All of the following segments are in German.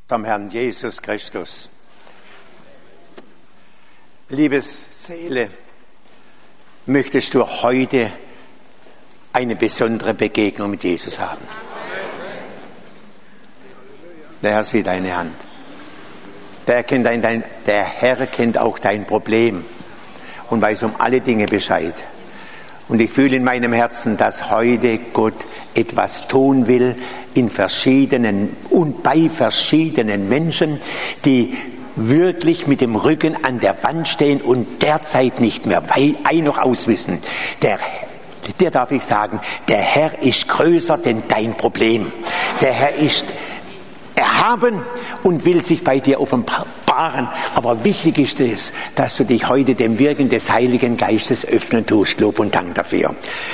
vom Herrn Jesus Christus. Liebes Seele, möchtest du heute eine besondere Begegnung mit Jesus haben? Der Herr sieht deine Hand. Der Herr kennt auch dein Problem und weiß um alle Dinge Bescheid. Und ich fühle in meinem Herzen, dass heute Gott etwas tun will in verschiedenen und bei verschiedenen Menschen, die wirklich mit dem Rücken an der Wand stehen und derzeit nicht mehr ein noch auswissen. Dir darf ich sagen, der Herr ist größer denn dein Problem. Der Herr ist erhaben und will sich bei dir offenbaren. Aber wichtig ist es, dass du dich heute dem Wirken des Heiligen Geistes öffnen tust. Lob und Dank dafür.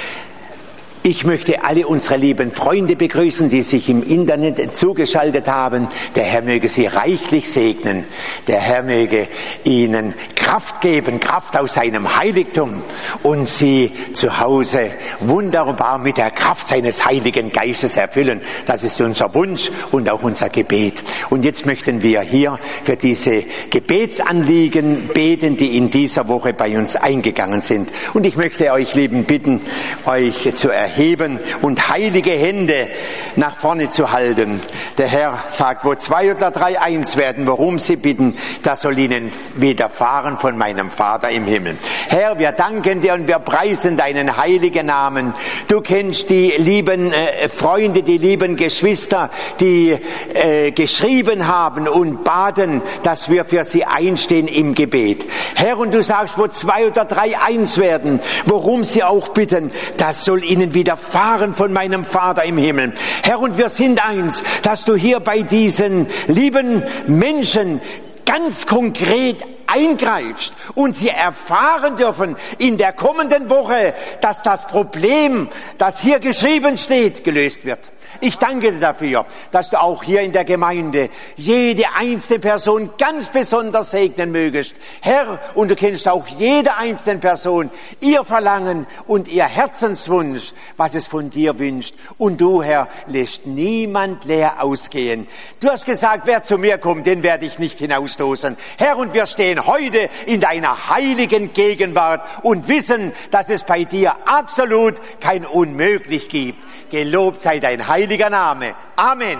Ich möchte alle unsere lieben Freunde begrüßen, die sich im Internet zugeschaltet haben. Der Herr möge sie reichlich segnen. Der Herr möge ihnen Kraft geben, Kraft aus seinem Heiligtum und sie zu Hause wunderbar mit der Kraft seines Heiligen Geistes erfüllen. Das ist unser Wunsch und auch unser Gebet. Und jetzt möchten wir hier für diese Gebetsanliegen beten, die in dieser Woche bei uns eingegangen sind. Und ich möchte euch Lieben bitten, euch zu erheben und heilige Hände nach vorne zu halten. Der Herr sagt, wo 2 oder 3 eins werden, worum sie bitten, das soll ihnen widerfahren von meinem Vater im Himmel. Herr, wir danken dir und wir preisen deinen heiligen Namen. Du kennst die lieben Freunde, die lieben Geschwister, die geschrieben haben und baten, dass wir für sie einstehen im Gebet. Herr, und du sagst, wo 2 oder 3 eins werden, worum sie auch bitten, das soll ihnen widerfahren von meinem Vater im Himmel. Herr, und wir sind eins, dass du hier bei diesen lieben Menschen ganz konkret eingreifst und sie erfahren dürfen in der kommenden Woche, dass das Problem, das hier geschrieben steht, gelöst wird. Ich danke dir dafür, dass du auch hier in der Gemeinde jede einzelne Person ganz besonders segnen mögest. Herr, und du kennst auch jede einzelne Person, ihr Verlangen und ihr Herzenswunsch, was es von dir wünscht. Und du, Herr, lässt niemand leer ausgehen. Du hast gesagt, wer zu mir kommt, den werde ich nicht hinausstoßen. Herr, und wir stehen heute in deiner heiligen Gegenwart und wissen, dass es bei dir absolut kein Unmöglich gibt. Gelobt sei dein heiliger Name. Amen.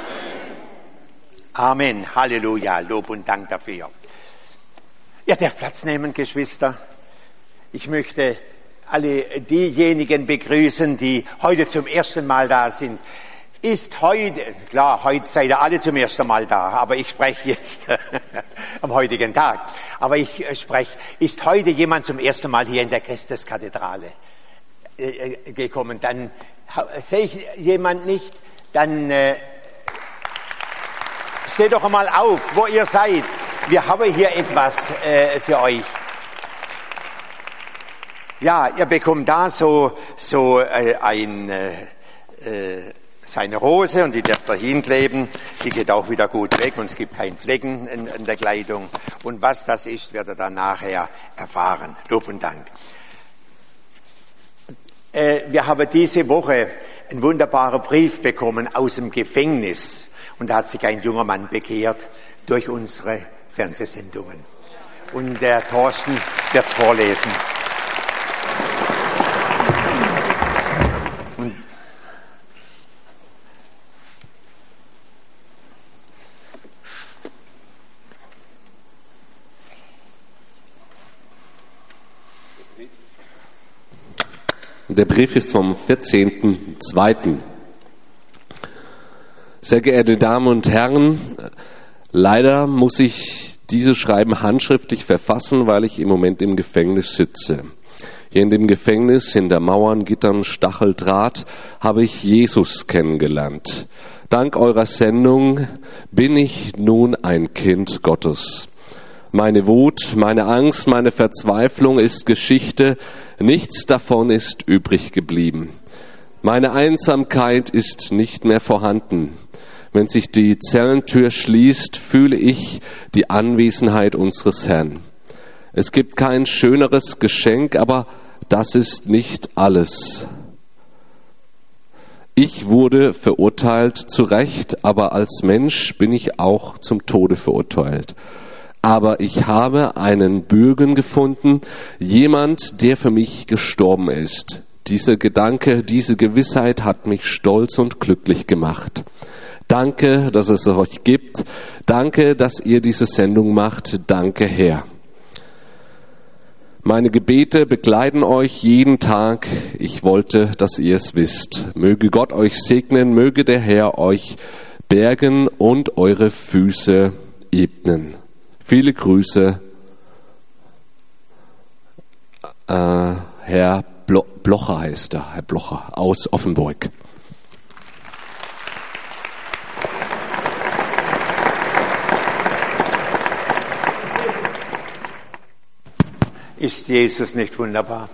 Amen. Halleluja. Lob und Dank dafür. Ihr dürft Platz nehmen, Geschwister. Ich möchte alle diejenigen begrüßen, die heute zum ersten Mal da sind. Ist heute, klar, heute seid ihr alle zum ersten Mal da, aber ich spreche jetzt am heutigen Tag. Aber ich spreche, ist heute jemand zum ersten Mal hier in der Christuskathedrale gekommen? Dann sehe ich jemand nicht, dann steht doch einmal auf, wo ihr seid. Wir haben hier etwas für euch. Ja, ihr bekommt da seine Rose und die dürft ihr hinkleben. Die geht auch wieder gut weg und es gibt keinen Flecken in der Kleidung. Und was das ist, werdet ihr dann nachher erfahren. Lob und Dank. Wir haben diese Woche einen wunderbaren Brief bekommen aus dem Gefängnis. Und da hat sich ein junger Mann bekehrt durch unsere Fernsehsendungen. Und der Thorsten wird es vorlesen. Der Brief ist vom 14.02. Sehr geehrte Damen und Herren, leider muss ich dieses Schreiben handschriftlich verfassen, weil ich im Moment im Gefängnis sitze. Hier in dem Gefängnis, hinter Mauern, Gittern, Stacheldraht, habe ich Jesus kennengelernt. Dank eurer Sendung bin ich nun ein Kind Gottes. Meine Wut, meine Angst, meine Verzweiflung ist Geschichte. Nichts davon ist übrig geblieben. Meine Einsamkeit ist nicht mehr vorhanden. Wenn sich die Zellentür schließt, fühle ich die Anwesenheit unseres Herrn. Es gibt kein schöneres Geschenk, aber das ist nicht alles. Ich wurde verurteilt, zu Recht, aber als Mensch bin ich auch zum Tode verurteilt. Aber ich habe einen Bürgen gefunden, jemand, der für mich gestorben ist. Dieser Gedanke, diese Gewissheit hat mich stolz und glücklich gemacht. Danke, dass es euch gibt. Danke, dass ihr diese Sendung macht. Danke, Herr. Meine Gebete begleiten euch jeden Tag. Ich wollte, dass ihr es wisst. Möge Gott euch segnen, möge der Herr euch bergen und eure Füße ebnen. Viele Grüße, Herr Blocher heißt er, Herr Blocher aus Offenburg. Ist Jesus nicht wunderbar?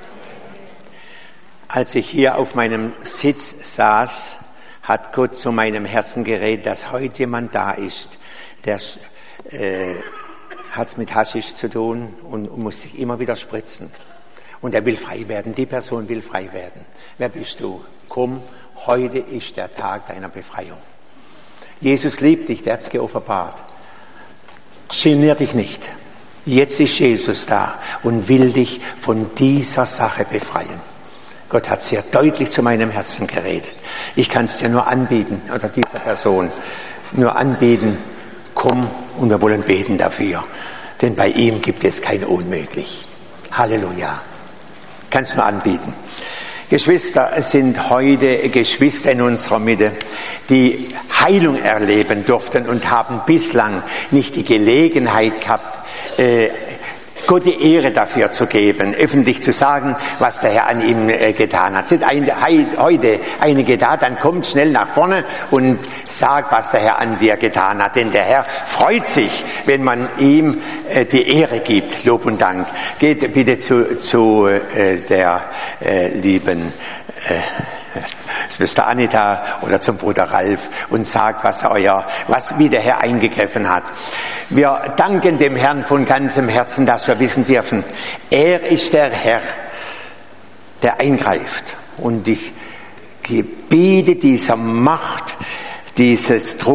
Als ich hier auf meinem Sitz saß, hat Gott zu meinem Herzen geredet, dass heute jemand da ist, der hat es mit Haschisch zu tun und muss sich immer wieder spritzen. Und er will frei werden, die Person will frei werden. Wer bist du? Komm, heute ist der Tag deiner Befreiung. Jesus liebt dich, der hat es geoffenbart. Genier dich nicht. Jetzt ist Jesus da und will dich von dieser Sache befreien. Gott hat sehr deutlich zu meinem Herzen geredet. Ich kann es dir nur anbieten, oder dieser Person nur anbieten, komm und wir wollen beten dafür. Denn bei ihm gibt es kein Unmöglich. Halleluja. Kannst nur anbieten. Geschwister, es sind heute Geschwister in unserer Mitte, die Heilung erleben durften und haben bislang nicht die Gelegenheit gehabt, Gott die Ehre dafür zu geben, öffentlich zu sagen, was der Herr an ihm getan hat. Sind heute einige da, dann kommt schnell nach vorne und sagt, was der Herr an dir getan hat. Denn der Herr freut sich, wenn man ihm die Ehre gibt. Lob und Dank. Geht bitte zu der lieben Schwester Anita oder zum Bruder Ralf und sagt, wie der Herr eingegriffen hat. Wir danken dem Herrn von ganzem Herzen, dass wir wissen dürfen, er ist der Herr, der eingreift. Und ich gebiete dieser Macht, dieser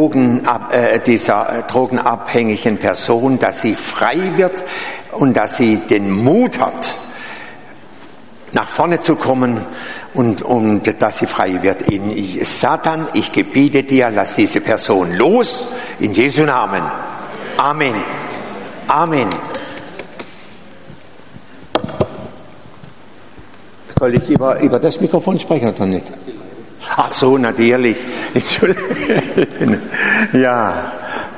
drogenabhängigen Person, dass sie frei wird und dass sie den Mut hat, nach vorne zu kommen und dass sie frei wird. Satan, ich gebiete dir, lass diese Person los, in Jesu Namen. Amen. Amen. Soll ich über das Mikrofon sprechen oder nicht? Ach so, natürlich. Entschuldigung. Ja.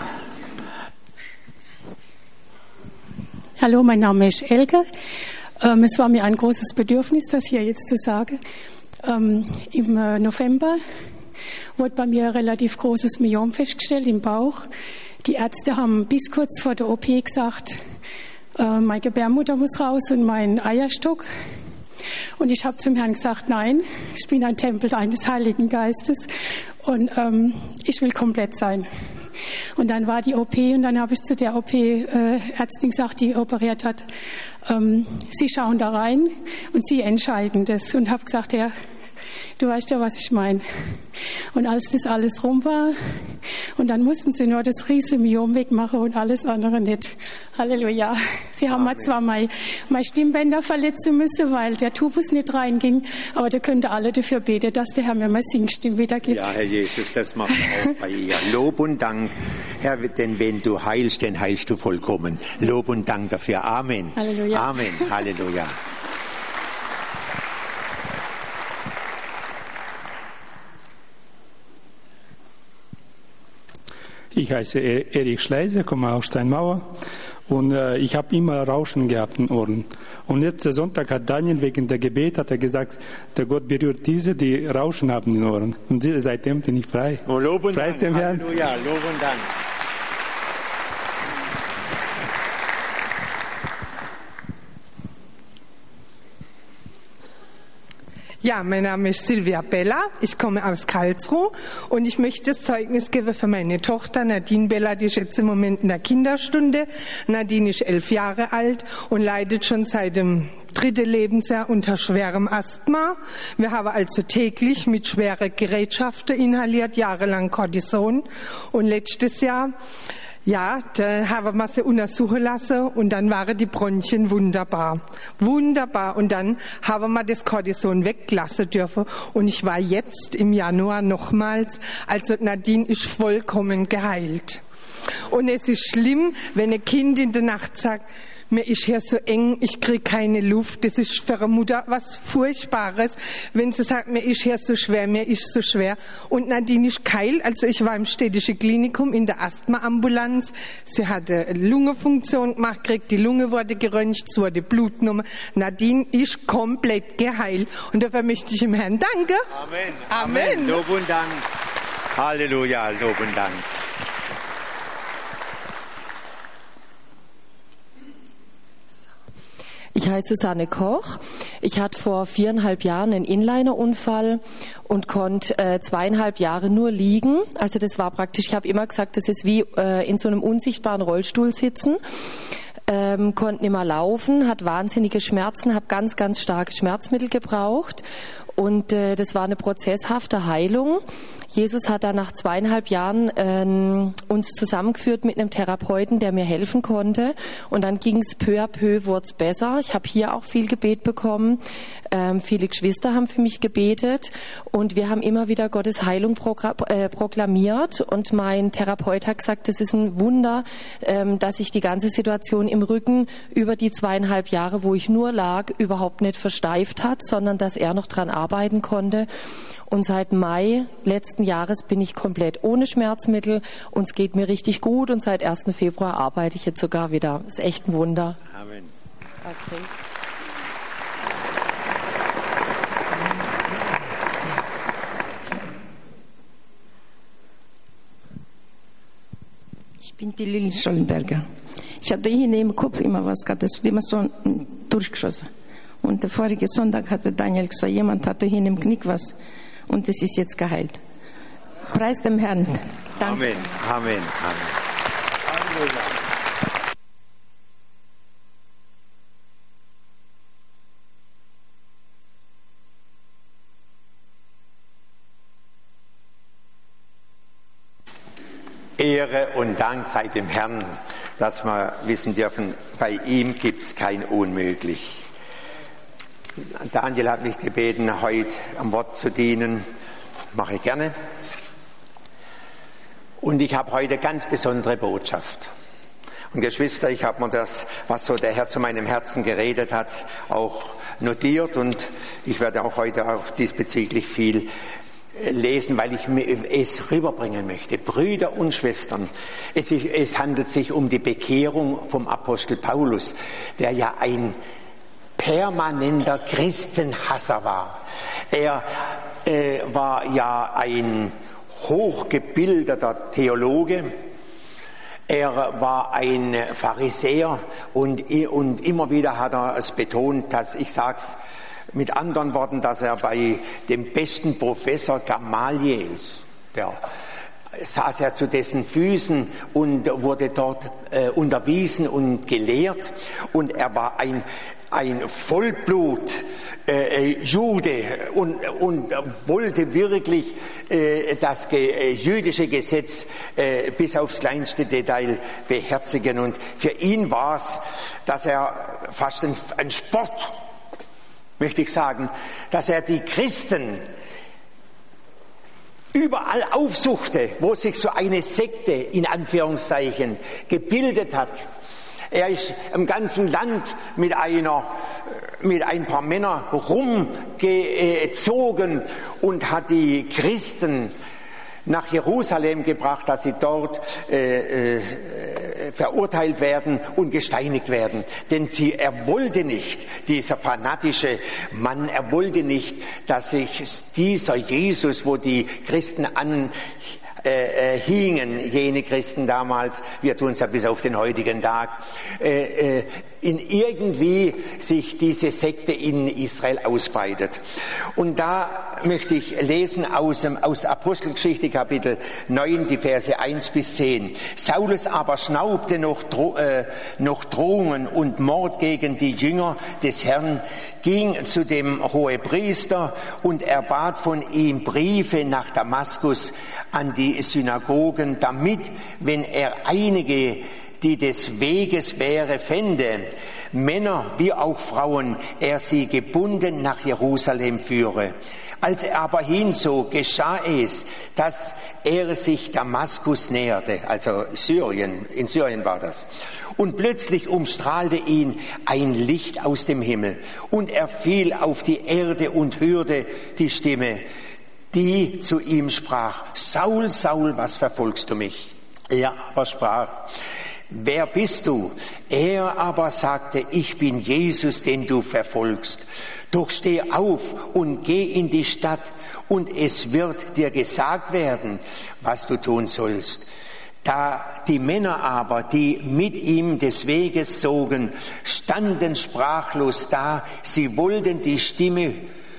Hallo, mein Name ist Elke. Es war mir ein großes Bedürfnis, das hier jetzt zu sagen. Im November wurde bei mir ein relativ großes Myom festgestellt im Bauch. Die Ärzte haben bis kurz vor der OP gesagt, meine Gebärmutter muss raus und mein Eierstock. Und ich habe zum Herrn gesagt, nein, ich bin ein Tempel eines Heiligen Geistes und ich will komplett sein. Und dann war die OP und dann habe ich zu der OP-Ärztin gesagt, die operiert hat, Sie schauen da rein und Sie entscheiden das. Und habe gesagt, ja, du weißt ja, was ich meine. Und als das alles rum war, und dann mussten sie nur das riesige Myom wegmachen und alles andere nicht. Halleluja. Sie haben mir zwar meine Stimmbänder verletzen müssen, weil der Tubus nicht reinging, aber da könnten alle dafür beten, dass der Herr mir meine Singstimme wieder gibt. Ja, Herr Jesus, das macht auch bei ihr. Lob und Dank, Herr, denn wenn du heilst, dann heilst du vollkommen. Lob und Dank dafür. Amen. Halleluja. Amen. Halleluja. Ich heiße Erich Schleiser, komme aus Steinmauer und ich habe immer Rauschen gehabt in den Ohren. Und letzten Sonntag hat Daniel wegen der Gebet hat er gesagt, der Gott berührt diese, die Rauschen haben in den Ohren. Und seitdem bin ich frei. Oh, Lob und Preis Dank. dem Herrn. Halleluja, Lob und Dank. Ja, mein Name ist Silvia Bella, ich komme aus Karlsruhe und ich möchte das Zeugnis geben für meine Tochter Nadine Bella, die ist jetzt im Moment in der Kinderstunde. Nadine ist 11 Jahre alt und leidet schon seit dem 3. Lebensjahr unter schwerem Asthma. Wir haben also täglich mit schweren Gerätschaften inhaliert, jahrelang Cortison und letztes Jahr da haben wir sie untersuchen lassen und dann waren die Bronchien wunderbar. Wunderbar. Und dann haben wir das Cortison weglassen dürfen. Und ich war jetzt im Januar nochmals, also Nadine ist vollkommen geheilt. Und es ist schlimm, wenn ein Kind in der Nacht sagt, mir ist hier so eng, ich kriege keine Luft. Das ist für eine Mutter was Furchtbares, wenn sie sagt, mir ist hier so schwer, mir ist so schwer. Und Nadine ist geheilt. Also ich war im städtischen Klinikum in der Asthmaambulanz. Sie hatte eine Lungenfunktion gemacht, kriegt die Lunge wurde geröntgt, es wurde Blut genommen. Nadine ist komplett geheilt. Und dafür möchte ich dem Herrn danken. Amen. Amen. Lob und Dank. Halleluja, Lob und Dank. Ich heiße Susanne Koch. Ich hatte vor 4,5 Jahren einen Inliner-Unfall und konnte 2,5 Jahre nur liegen. Also das war praktisch, ich habe immer gesagt, das ist wie in so einem unsichtbaren Rollstuhl sitzen. Konnte nicht mehr laufen, hat wahnsinnige Schmerzen, habe ganz, ganz starke Schmerzmittel gebraucht. Und das war eine prozesshafte Heilung. Jesus hat dann nach 2,5 Jahren uns zusammengeführt mit einem Therapeuten, der mir helfen konnte. Und dann ging es peu à peu, wurde es besser. Ich habe hier auch viel Gebet bekommen. Viele Geschwister haben für mich gebetet. Und wir haben immer wieder Gottes Heilung proklamiert. Und mein Therapeut hat gesagt, das ist ein Wunder, dass sich die ganze Situation im Rücken über die 2,5 Jahre, wo ich nur lag, überhaupt nicht versteift hat, sondern dass er noch dran arbeiten konnte. Und seit Mai letzten Jahres bin ich komplett ohne Schmerzmittel und es geht mir richtig gut und seit 1. Februar arbeite ich jetzt sogar wieder. Das ist echt ein Wunder. Amen. Okay. Ich bin die Lili Schollenberger. Ich hatte hier im Kopf immer was gehabt, das wurde immer so durchgeschossen. Und der vorige Sonntag hatte Daniel gesagt, jemand hatte hier im Knick was. Und es ist jetzt geheilt. Preis dem Herrn. Danke. Amen, Amen, Amen. Halleluja. Ehre und Dank sei dem Herrn, dass wir wissen dürfen, bei ihm gibt es kein Unmöglich. Daniel hat mich gebeten, heute am Wort zu dienen. Mache ich gerne. Und ich habe heute ganz besondere Botschaft. Und Geschwister, ich habe mir das, was so der Herr zu meinem Herzen geredet hat, auch notiert. Und ich werde auch heute auch diesbezüglich viel lesen, weil ich es rüberbringen möchte. Brüder und Schwestern, es handelt sich um die Bekehrung vom Apostel Paulus, der ja ein permanenter Christenhasser war. Er war ja ein hochgebildeter Theologe. Er war ein Pharisäer und immer wieder hat er es betont, dass, ich sag's mit anderen Worten, dass er bei dem besten Professor Gamaliels, der saß er zu dessen Füßen und wurde dort unterwiesen und gelehrt, und er war ein Vollblut Jude und wollte wirklich das jüdische Gesetz bis aufs kleinste Detail beherzigen. Und für ihn war es, dass er fast ein Sport, möchte ich sagen, dass er die Christen überall aufsuchte, wo sich so eine Sekte in Anführungszeichen gebildet hat. Er ist im ganzen Land mit ein paar Männern rumgezogen und hat die Christen nach Jerusalem gebracht, dass sie dort verurteilt werden und gesteinigt werden. Denn er wollte nicht, dieser fanatische Mann, er wollte nicht, dass sich dieser Jesus, wo die Christen hingen jene Christen damals, wir tun es ja bis auf den heutigen Tag, in irgendwie sich diese Sekte in Israel ausbreitet. Und da möchte ich lesen aus Apostelgeschichte Kapitel 9, die Verse 1 bis 10. Saulus aber schnaubte noch Drohungen und Mord gegen die Jünger des Herrn, ging zu dem Hohepriester und er bat von ihm Briefe nach Damaskus an die Synagogen, damit, wenn er einige, die des Weges wäre, fände, Männer wie auch Frauen, er sie gebunden nach Jerusalem führe. Als er aber hinzog, geschah es, dass er sich Damaskus näherte, also in Syrien war das. Und plötzlich umstrahlte ihn ein Licht aus dem Himmel und er fiel auf die Erde und hörte die Stimme, die zu ihm sprach: Saul, Saul, was verfolgst du mich? Er aber sprach: Wer bist du? Er aber sagte: Ich bin Jesus, den du verfolgst. Doch steh auf und geh in die Stadt, und es wird dir gesagt werden, was du tun sollst. Da die Männer aber, die mit ihm des Weges zogen, standen sprachlos da, da sie wohl die Stimme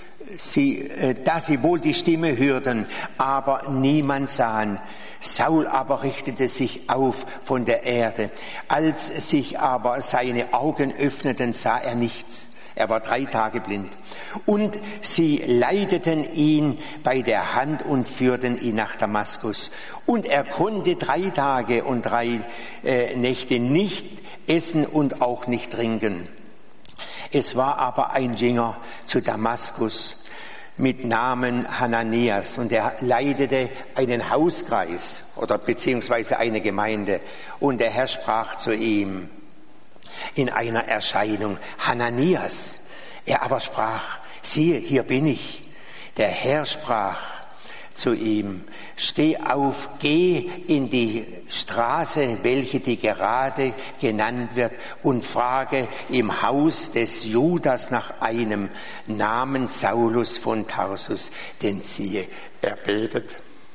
hörten, aber niemand sahen. Saul aber richtete sich auf von der Erde. Als sich aber seine Augen öffneten, sah er nichts. Er war 3 Tage blind. Und sie leiteten ihn bei der Hand und führten ihn nach Damaskus. Und er konnte 3 Tage und 3 Nächte nicht essen und auch nicht trinken. Es war aber ein Jünger zu Damaskus mit Namen Hananias, und er leitete einen Hauskreis oder beziehungsweise eine Gemeinde. Und der Herr sprach zu ihm in einer Erscheinung: Hananias. Er aber sprach: Siehe, hier bin ich. Der Herr sprach zu ihm: Steh auf, geh in die Straße, welche die Gerade genannt wird, und frage im Haus des Judas nach einem Namen Saulus von Tarsus, denn siehe, er betet.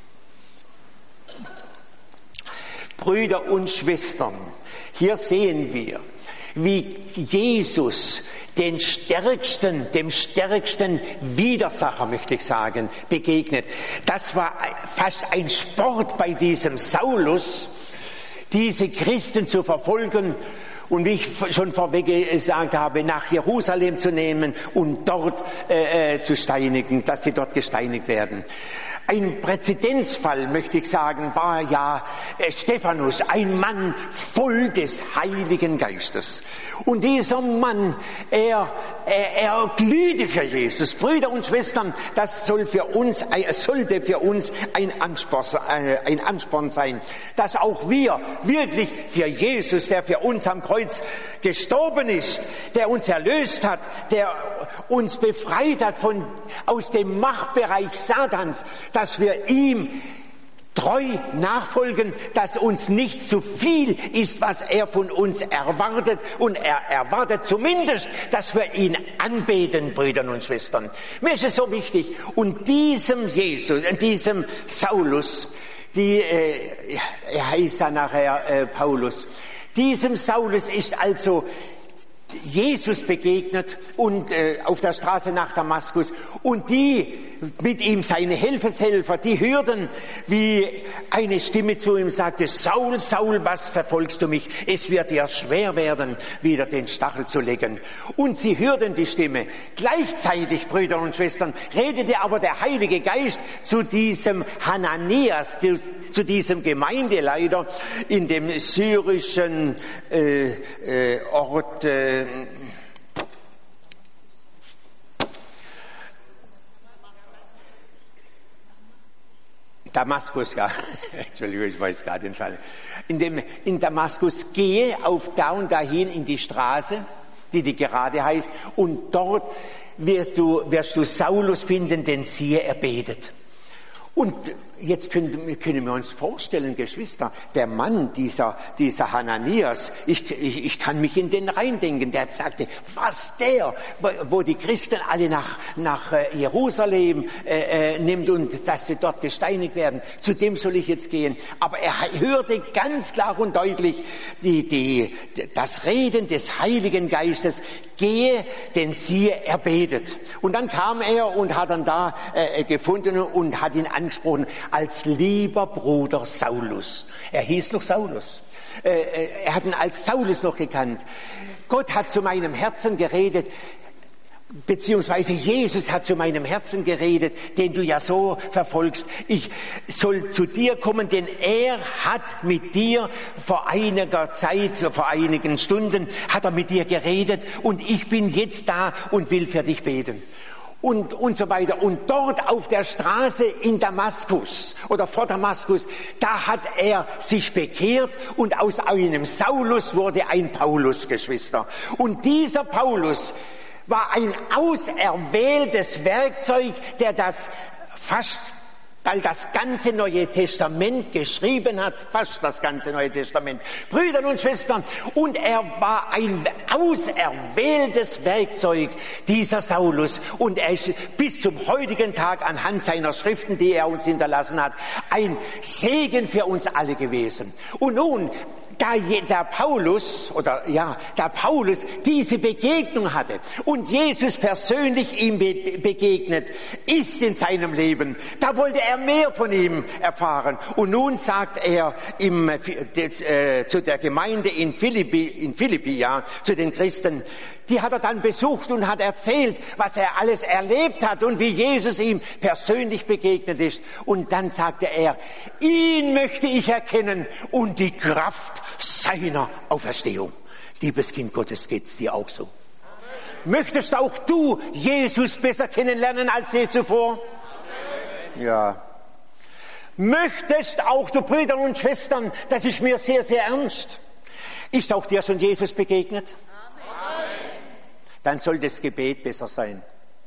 Brüder und Schwestern, hier sehen wir, wie Jesus dem stärksten Widersacher, möchte ich sagen, begegnet. Das war fast ein Sport bei diesem Saulus, diese Christen zu verfolgen und, wie ich schon vorweg gesagt habe, nach Jerusalem zu nehmen und dort zu steinigen, dass sie dort gesteinigt werden. Ein Präzedenzfall, möchte ich sagen, war ja Stephanus, ein Mann voll des Heiligen Geistes. Und dieser Mann, er glühte für Jesus. Brüder und Schwestern, das sollte für uns ein Ansporn sein, dass auch wir wirklich für Jesus, der für uns am Kreuz gestorben ist, der uns erlöst hat, der uns befreit hat aus dem Machtbereich Satans, dass wir ihm treu nachfolgen, dass uns nicht zu viel ist, was er von uns erwartet. Und er erwartet zumindest, dass wir ihn anbeten, Brüder und Schwestern. Mir ist es so wichtig. Und diesem Saulus, er heißt ja nachher Paulus, diesem Saulus ist also Jesus begegnet und auf der Straße nach Damaskus, und die mit ihm, seine Helfershelfer, die hörten, wie eine Stimme zu ihm sagte: Saul, Saul, was verfolgst du mich? Es wird dir schwer werden, wieder den Stachel zu legen. Und sie hörten die Stimme. Gleichzeitig, Brüder und Schwestern, redete aber der Heilige Geist zu diesem Hananias, zu diesem Gemeindeleiter in dem syrischen Ort Damaskus, ja. Entschuldigung, ich war jetzt gerade entfallen. In Damaskus, gehe auf da und dahin in die Straße, die Gerade heißt, und dort wirst du Saulus finden, denn siehe, er betet. Und jetzt können wir uns vorstellen, Geschwister, der Mann, dieser Hananias, ich kann mich in den reindenken, der sagte, wo die Christen alle nach Jerusalem nimmt und dass sie dort gesteinigt werden, zu dem soll ich jetzt gehen. Aber er hörte ganz klar und deutlich das Reden des Heiligen Geistes, gehe, denn siehe, er betet. Und dann kam er und hat dann da gefunden und hat ihn angesprochen als lieber Bruder Saulus. Er hieß noch Saulus. Er hat ihn als Saulus noch gekannt. Gott hat zu meinem Herzen geredet, beziehungsweise Jesus hat zu meinem Herzen geredet, den du ja so verfolgst. Ich soll zu dir kommen, denn er hat mit dir vor einiger Zeit, vor einigen Stunden, hat er mit dir geredet und ich bin jetzt da und will für dich beten. Und so weiter. Und dort auf der Straße in Damaskus oder vor Damaskus, da hat er sich bekehrt und aus einem Saulus wurde ein Paulus, Geschwister. Und dieser Paulus war ein auserwähltes Werkzeug, der das ganze Neue Testament geschrieben hat, fast das ganze Neue Testament. Brüder und Schwestern, und er war ein auserwähltes Werkzeug, dieser Saulus. Und er ist bis zum heutigen Tag anhand seiner Schriften, die er uns hinterlassen hat, ein Segen für uns alle gewesen. Und nun, da der Paulus diese Begegnung hatte und Jesus persönlich ihm begegnet ist in seinem Leben, da wollte er mehr von ihm erfahren. Und nun sagt er zu der Gemeinde in Philippi, zu den Christen, die hat er dann besucht und hat erzählt, was er alles erlebt hat und wie Jesus ihm persönlich begegnet ist. Und dann sagte er, ihn möchte ich erkennen und die Kraft seiner Auferstehung. Liebes Kind Gottes, geht's dir auch so? Amen. Möchtest auch du Jesus besser kennenlernen als je zuvor? Amen. Ja. Möchtest auch du, Brüder und Schwestern, das ist mir sehr, sehr ernst, ist auch dir schon Jesus begegnet? Amen. Dann soll das Gebet besser sein.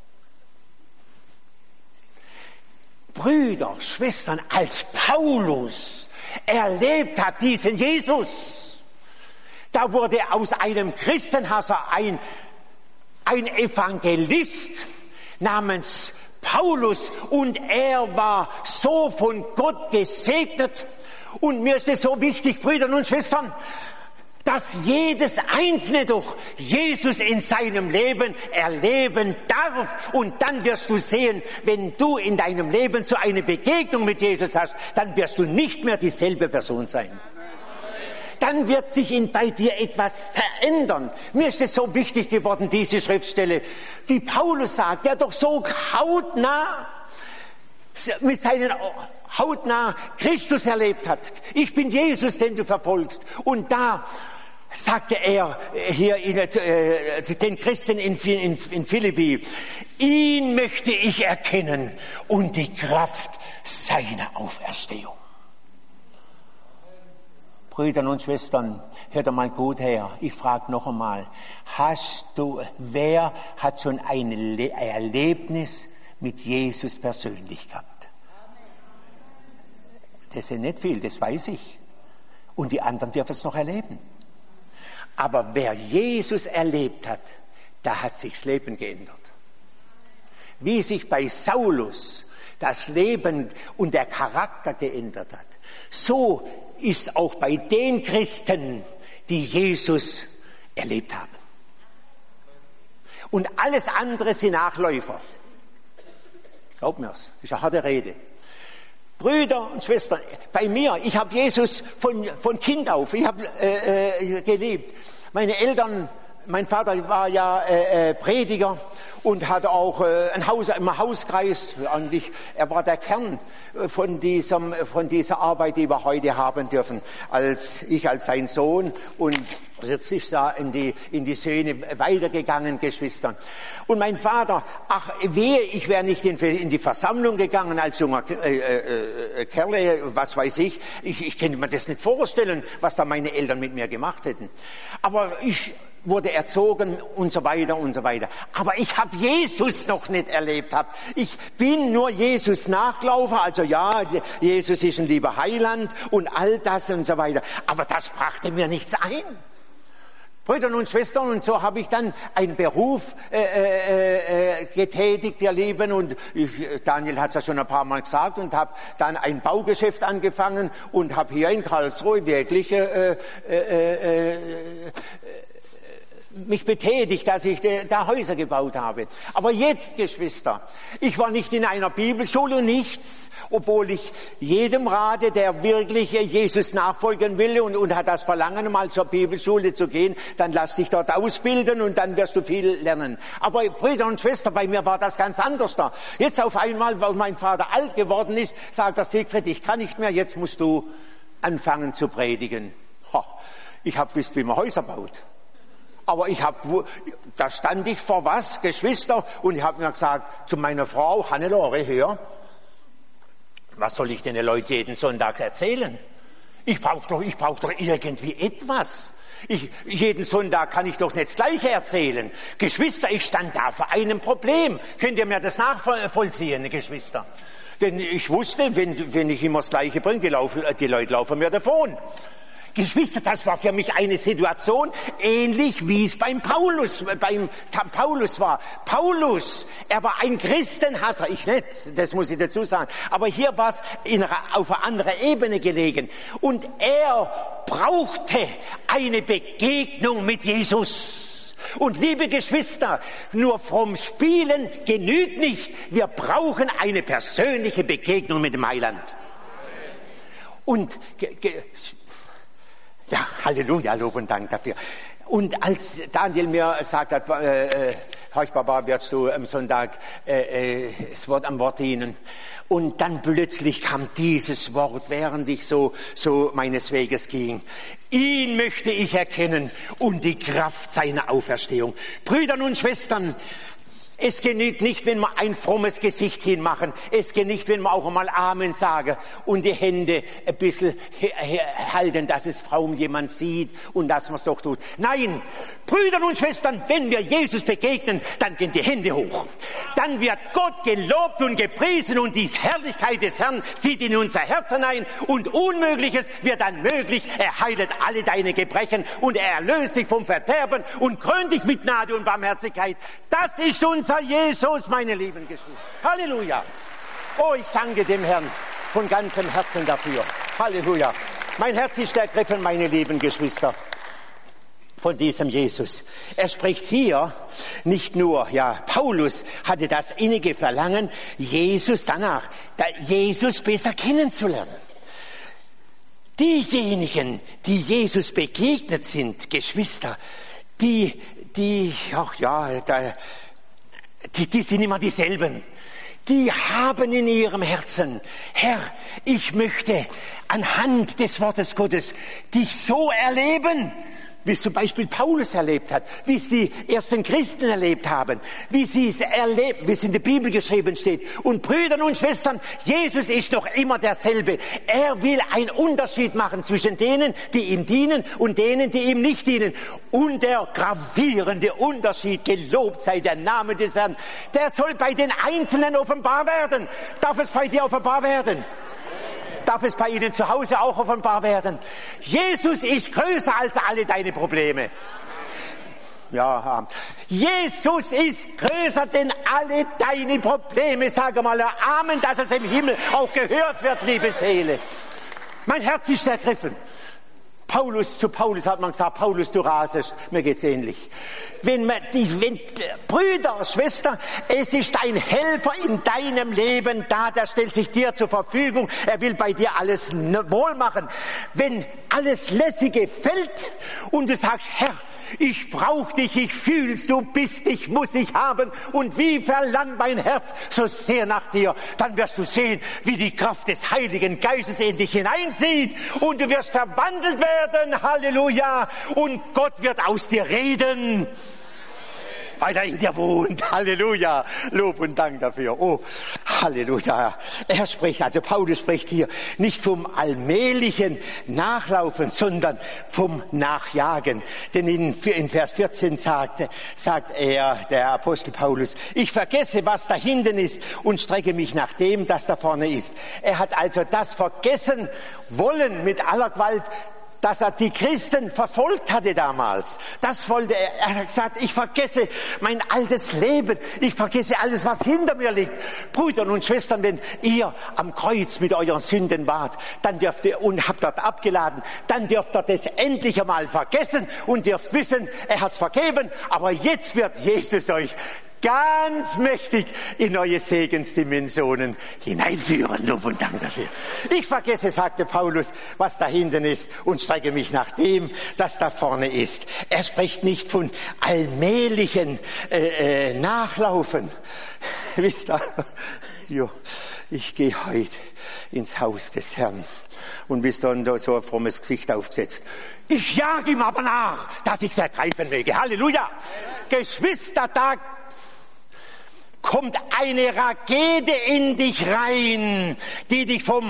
Brüder, Schwestern, als Paulus erlebt hat diesen Jesus, da wurde aus einem Christenhasser ein Evangelist namens Paulus und er war so von Gott gesegnet. Und mir ist es so wichtig, Brüder und Schwestern, dass jedes Einzelne doch Jesus in seinem Leben erleben darf. Und dann wirst du sehen, wenn du in deinem Leben so eine Begegnung mit Jesus hast, dann wirst du nicht mehr dieselbe Person sein. Dann wird sich bei dir etwas verändern. Mir ist es so wichtig geworden, diese Schriftstelle, wie Paulus sagt, der doch so hautnah mit seinen hautnah Christus erlebt hat. Ich bin Jesus, den du verfolgst. Und da sagte er hier den Christen in Philippi, ihn möchte ich erkennen und die Kraft seiner Auferstehung. Brüder und Schwestern, hört einmal gut her. Ich frage noch einmal, wer hat schon ein Erlebnis mit Jesus persönlich gehabt? Das ist nicht viel, das weiß ich. Und die anderen dürfen es noch erleben. Aber wer Jesus erlebt hat, da hat sich das Leben geändert. Wie sich bei Saulus das Leben und der Charakter geändert hat, so ist auch bei den Christen, die Jesus erlebt haben. Und alles andere sind Nachläufer. Glaubt mir's, das ist eine harte Rede. Brüder und Schwestern, bei mir, ich habe Jesus von Kind auf, ich habe geliebt. Meine Eltern, mein Vater war ja Prediger und hatte auch ein Haus im Hauskreis. Eigentlich, er war der Kern von dieser Arbeit, die wir heute haben dürfen. Als sein Sohn und jetzt ist er in die Söhne weitergegangen, Geschwistern. Und mein Vater, wehe, ich wäre nicht in die Versammlung gegangen als junger Kerle, was weiß ich. Ich könnte mir das nicht vorstellen, was da meine Eltern mit mir gemacht hätten. Aber ich wurde erzogen und so weiter und so weiter. Aber ich habe Jesus noch nicht erlebt habe. Ich bin nur Jesus Nachlaufer, also ja, Jesus ist ein lieber Heiland und all das und so weiter. Aber das brachte mir nichts ein. Brüder und Schwestern, und so habe ich dann einen Beruf getätigt, ihr Lieben, und Daniel hat es ja schon ein paar Mal gesagt, und habe dann ein Baugeschäft angefangen und habe hier in Karlsruhe wirklich mich betätigt, dass ich da Häuser gebaut habe. Aber jetzt, Geschwister, ich war nicht in einer Bibelschule und nichts, obwohl ich jedem rate, der wirklich Jesus nachfolgen will und hat das Verlangen, mal zur Bibelschule zu gehen, dann lass dich dort ausbilden und dann wirst du viel lernen. Aber Brüder und Schwestern, bei mir war das ganz anders da. Jetzt auf einmal, weil mein Vater alt geworden ist, sagt er: Siegfried, ich kann nicht mehr, jetzt musst du anfangen zu predigen. Ich habe gewusst, wie man Häuser baut. Aber da stand ich vor was, Geschwister, und ich habe mir gesagt zu meiner Frau, Hannelore, hör, was soll ich den Leuten jeden Sonntag erzählen? Ich brauche doch irgendwie etwas. Jeden Sonntag kann ich doch nicht das Gleiche erzählen. Geschwister, ich stand da vor einem Problem. Könnt ihr mir das nachvollziehen, Geschwister? Denn ich wusste, wenn ich immer das Gleiche bringe, die Leute laufen mir davon. Geschwister, das war für mich eine Situation, ähnlich wie es beim Paulus war. Paulus, er war ein Christenhasser, ich nicht, das muss ich dazu sagen. Aber hier war es auf einer anderen Ebene gelegen. Und er brauchte eine Begegnung mit Jesus. Und liebe Geschwister, nur fromm Spielen genügt nicht. Wir brauchen eine persönliche Begegnung mit dem Heiland. Und ja, Halleluja, Lob und Dank dafür. Und als Daniel mir gesagt hat, Horch Papa, wirst du am Sonntag das Wort am Wort dienen. Und dann plötzlich kam dieses Wort, während ich so meines Weges ging. Ihn möchte ich erkennen und die Kraft seiner Auferstehung. Brüder und Schwestern, es genügt nicht, wenn wir ein frommes Gesicht hinmachen. Es genügt nicht, wenn wir auch einmal Amen sagen und die Hände ein bisschen halten, dass es kaum jemand sieht und dass man es doch tut. Nein, Brüder und Schwestern, wenn wir Jesus begegnen, dann gehen die Hände hoch. Dann wird Gott gelobt und gepriesen und die Herrlichkeit des Herrn zieht in unser Herz hinein und Unmögliches wird dann möglich. Er heilet alle deine Gebrechen und er erlöst dich vom Verderben und krönt dich mit Gnade und Barmherzigkeit. Das ist unser Jesus, meine lieben Geschwister. Halleluja. Oh, ich danke dem Herrn von ganzem Herzen dafür. Halleluja. Mein Herz ist ergriffen, meine lieben Geschwister, von diesem Jesus. Er spricht hier nicht nur, Paulus hatte das innige Verlangen, Jesus besser kennenzulernen. Diejenigen, die Jesus begegnet sind, Geschwister, die sind immer dieselben. Die haben in ihrem Herzen: Herr, ich möchte anhand des Wortes Gottes dich so erleben, wie es zum Beispiel Paulus erlebt hat, wie es die ersten Christen erlebt haben, wie sie es erlebt, wie es in der Bibel geschrieben steht. Und Brüder und Schwestern, Jesus ist doch immer derselbe. Er will einen Unterschied machen zwischen denen, die ihm dienen und denen, die ihm nicht dienen. Und der gravierende Unterschied, gelobt sei der Name des Herrn, der soll bei den Einzelnen offenbar werden. Darf es bei dir offenbar werden? Darf es bei Ihnen zu Hause auch offenbar werden? Jesus ist größer als alle deine Probleme. Ja, Jesus ist größer denn alle deine Probleme. Sage mal Amen, dass es im Himmel auch gehört wird, liebe Seele. Mein Herz ist ergriffen. Zu Paulus hat man gesagt: Paulus, du rasest. Mir geht's ähnlich. Brüder, Schwester, es ist ein Helfer in deinem Leben da, der stellt sich dir zur Verfügung. Er will bei dir alles wohl machen. Wenn alles Lässige fällt und du sagst: Herr, ich brauche dich, ich fühl's, du bist, ich muss dich haben und wie verlangt mein Herz so sehr nach dir, dann wirst du sehen, wie die Kraft des Heiligen Geistes in dich hineinzieht und du wirst verwandelt werden, Halleluja, und Gott wird aus dir reden. weil er in dir wohnt. Halleluja. Lob und Dank dafür. Oh, Halleluja. Er spricht, also Paulus spricht hier nicht vom allmählichen Nachlaufen, sondern vom Nachjagen. Denn in Vers 14 sagt er, der Apostel Paulus, ich vergesse, was da hinten ist und strecke mich nach dem, das da vorne ist. Er hat also das vergessen wollen mit aller Gewalt, dass er die Christen verfolgt hatte damals. Das wollte er. Er hat gesagt, ich vergesse mein altes Leben. Ich vergesse alles, was hinter mir liegt. Brüder und Schwestern, wenn ihr am Kreuz mit euren Sünden wart, dann dürft ihr und habt dort abgeladen, dann dürft ihr das endlich einmal vergessen und dürft wissen, er hat's vergeben. Aber jetzt wird Jesus euch ganz mächtig in neue Segensdimensionen hineinführen. Lob und Dank dafür. Ich vergesse, sagte Paulus, was da hinten ist und strecke mich nach dem, das da vorne ist. Er spricht nicht von allmählichen Nachlaufen. Wisst ihr, jo, ich gehe heute ins Haus des Herrn. Und bis dann da so ein frommes Gesicht aufgesetzt. Ich jage ihm aber nach, dass ich es ergreifen möge. Halleluja! Geschwister, da kommt eine Rakete in dich rein, die dich vom,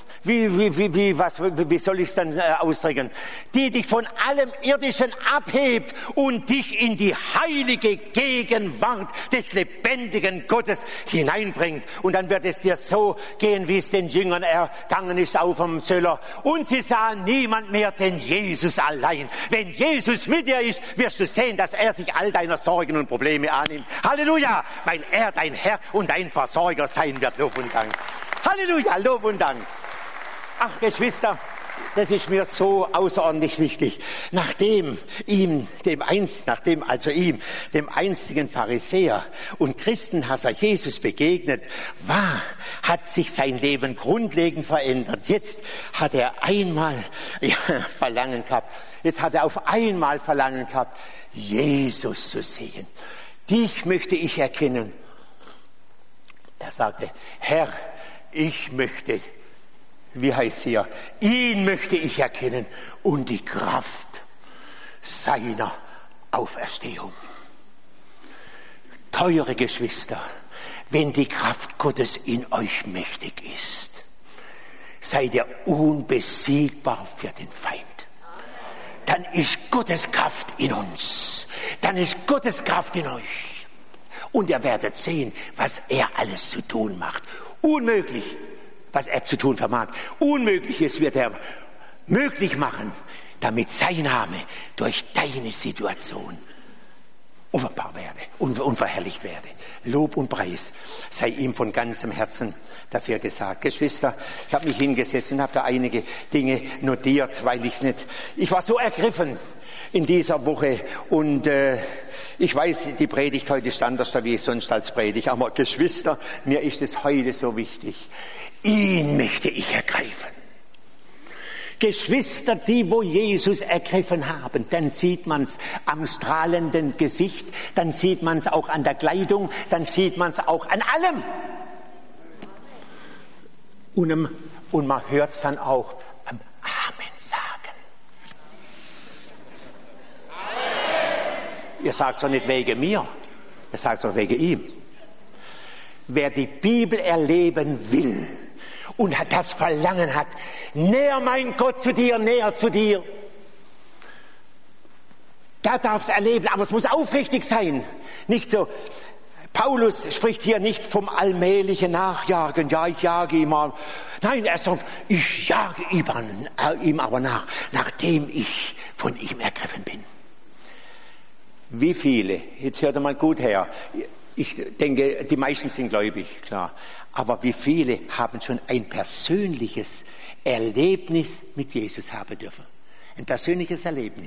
wie soll ich es dann ausdrücken? Die dich von allem Irdischen abhebt und dich in die heilige Gegenwart des lebendigen Gottes hineinbringt. Und dann wird es dir so gehen, wie es den Jüngern ergangen ist auf dem Söller. Und sie sahen niemand mehr, denn Jesus allein. Wenn Jesus mit dir ist, wirst du sehen, dass er sich all deiner Sorgen und Probleme annimmt. Halleluja, weil er dein Herr und dein Versorger sein wird. Lob und Dank. Halleluja, Lob und Dank. Ach, Geschwister, das ist mir so außerordentlich wichtig. Nachdem dem einzigen Pharisäer und Christenhasser Jesus begegnet war, hat sich sein Leben grundlegend verändert. Jetzt hat er Verlangen gehabt, Jesus zu sehen. Dich möchte ich erkennen. Er sagte, Herr, ich möchte, ihn möchte ich erkennen und die Kraft seiner Auferstehung. Teure Geschwister, wenn die Kraft Gottes in euch mächtig ist, seid ihr unbesiegbar für den Feind. Dann ist Gottes Kraft in uns. Dann ist Gottes Kraft in euch. Und ihr werdet sehen, was er alles zu tun macht. Unmöglich, was er zu tun vermag. Unmögliches wird er möglich machen, damit sein Name durch deine Situation offenbar werde und verherrlicht werde. Lob und Preis sei ihm von ganzem Herzen dafür gesagt. Geschwister, ich habe mich hingesetzt und habe da einige Dinge notiert, weil ich war so ergriffen in dieser Woche und ich weiß, die Predigt heute ist anders, wie ich sonst als Predigt, aber Geschwister, mir ist es heute so wichtig. Ihn möchte ich ergreifen. Geschwister, die wo Jesus ergriffen haben, dann sieht man's am strahlenden Gesicht, dann sieht man's auch an der Kleidung, dann sieht man's auch an allem. Und man hört's dann auch am Amen sagen. Amen. Ihr sagt doch nicht wegen mir, ihr sagt doch wegen ihm. Wer die Bibel erleben will, und das Verlangen hat, näher mein Gott zu dir, näher zu dir. Da darf's erleben, aber es muss aufrichtig sein. Nicht so, Paulus spricht hier nicht vom allmählichen Nachjagen, ja, ich jage ihm mal. Nein, er sagt, ich jage ihm aber nach, nachdem ich von ihm ergriffen bin. Wie viele, jetzt hört mal gut her, ich denke, die meisten sind gläubig, klar. Aber wie viele haben schon ein persönliches Erlebnis mit Jesus haben dürfen? Ein persönliches Erlebnis.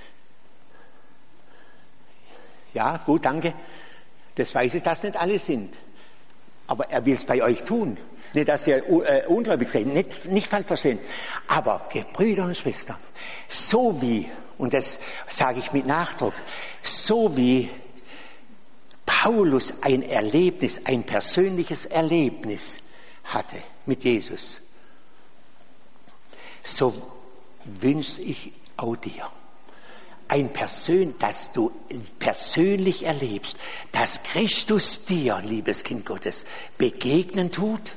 Ja, gut, danke. Das weiß ich, dass nicht alle sind. Aber er will es bei euch tun. Nicht, dass ihr ungläubig seid, nicht falsch verstehen. Aber, Brüder und Schwestern, so wie, und das sage ich mit Nachdruck, so wie Paulus ein persönliches Erlebnis hatte mit Jesus, so wünsche ich auch dir dass du persönlich erlebst, dass Christus dir, liebes Kind Gottes, begegnen tut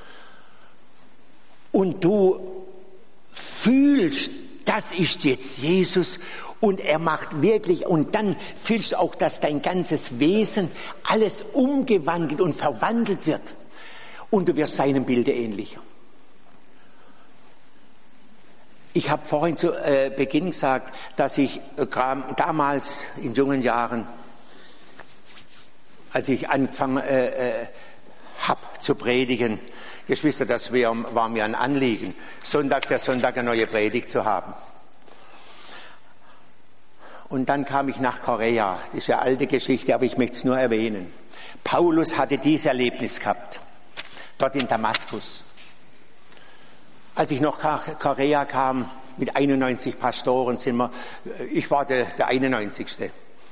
und du fühlst, das ist jetzt Jesus und er macht wirklich, und dann fühlst du auch, dass dein ganzes Wesen alles umgewandelt und verwandelt wird und du wirst seinem Bilde ähnlicher. Ich habe vorhin zu Beginn gesagt, dass ich damals in jungen Jahren, als ich angefangen habe zu predigen, Geschwister, das war mir ein Anliegen, Sonntag für Sonntag eine neue Predigt zu haben. Und dann kam ich nach Korea. Das ist eine alte Geschichte, aber ich möchte es nur erwähnen. Paulus hatte dieses Erlebnis gehabt, dort in Damaskus. Als ich nach Korea kam, mit 91 Pastoren ich war der 91.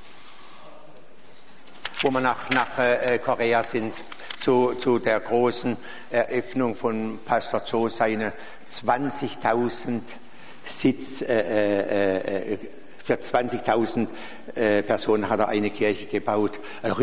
Wo wir nach Korea sind, zu der großen Eröffnung von Pastor Joe, seine 20.000 Sitz, für 20.000 Personen hat er eine Kirche gebaut, eine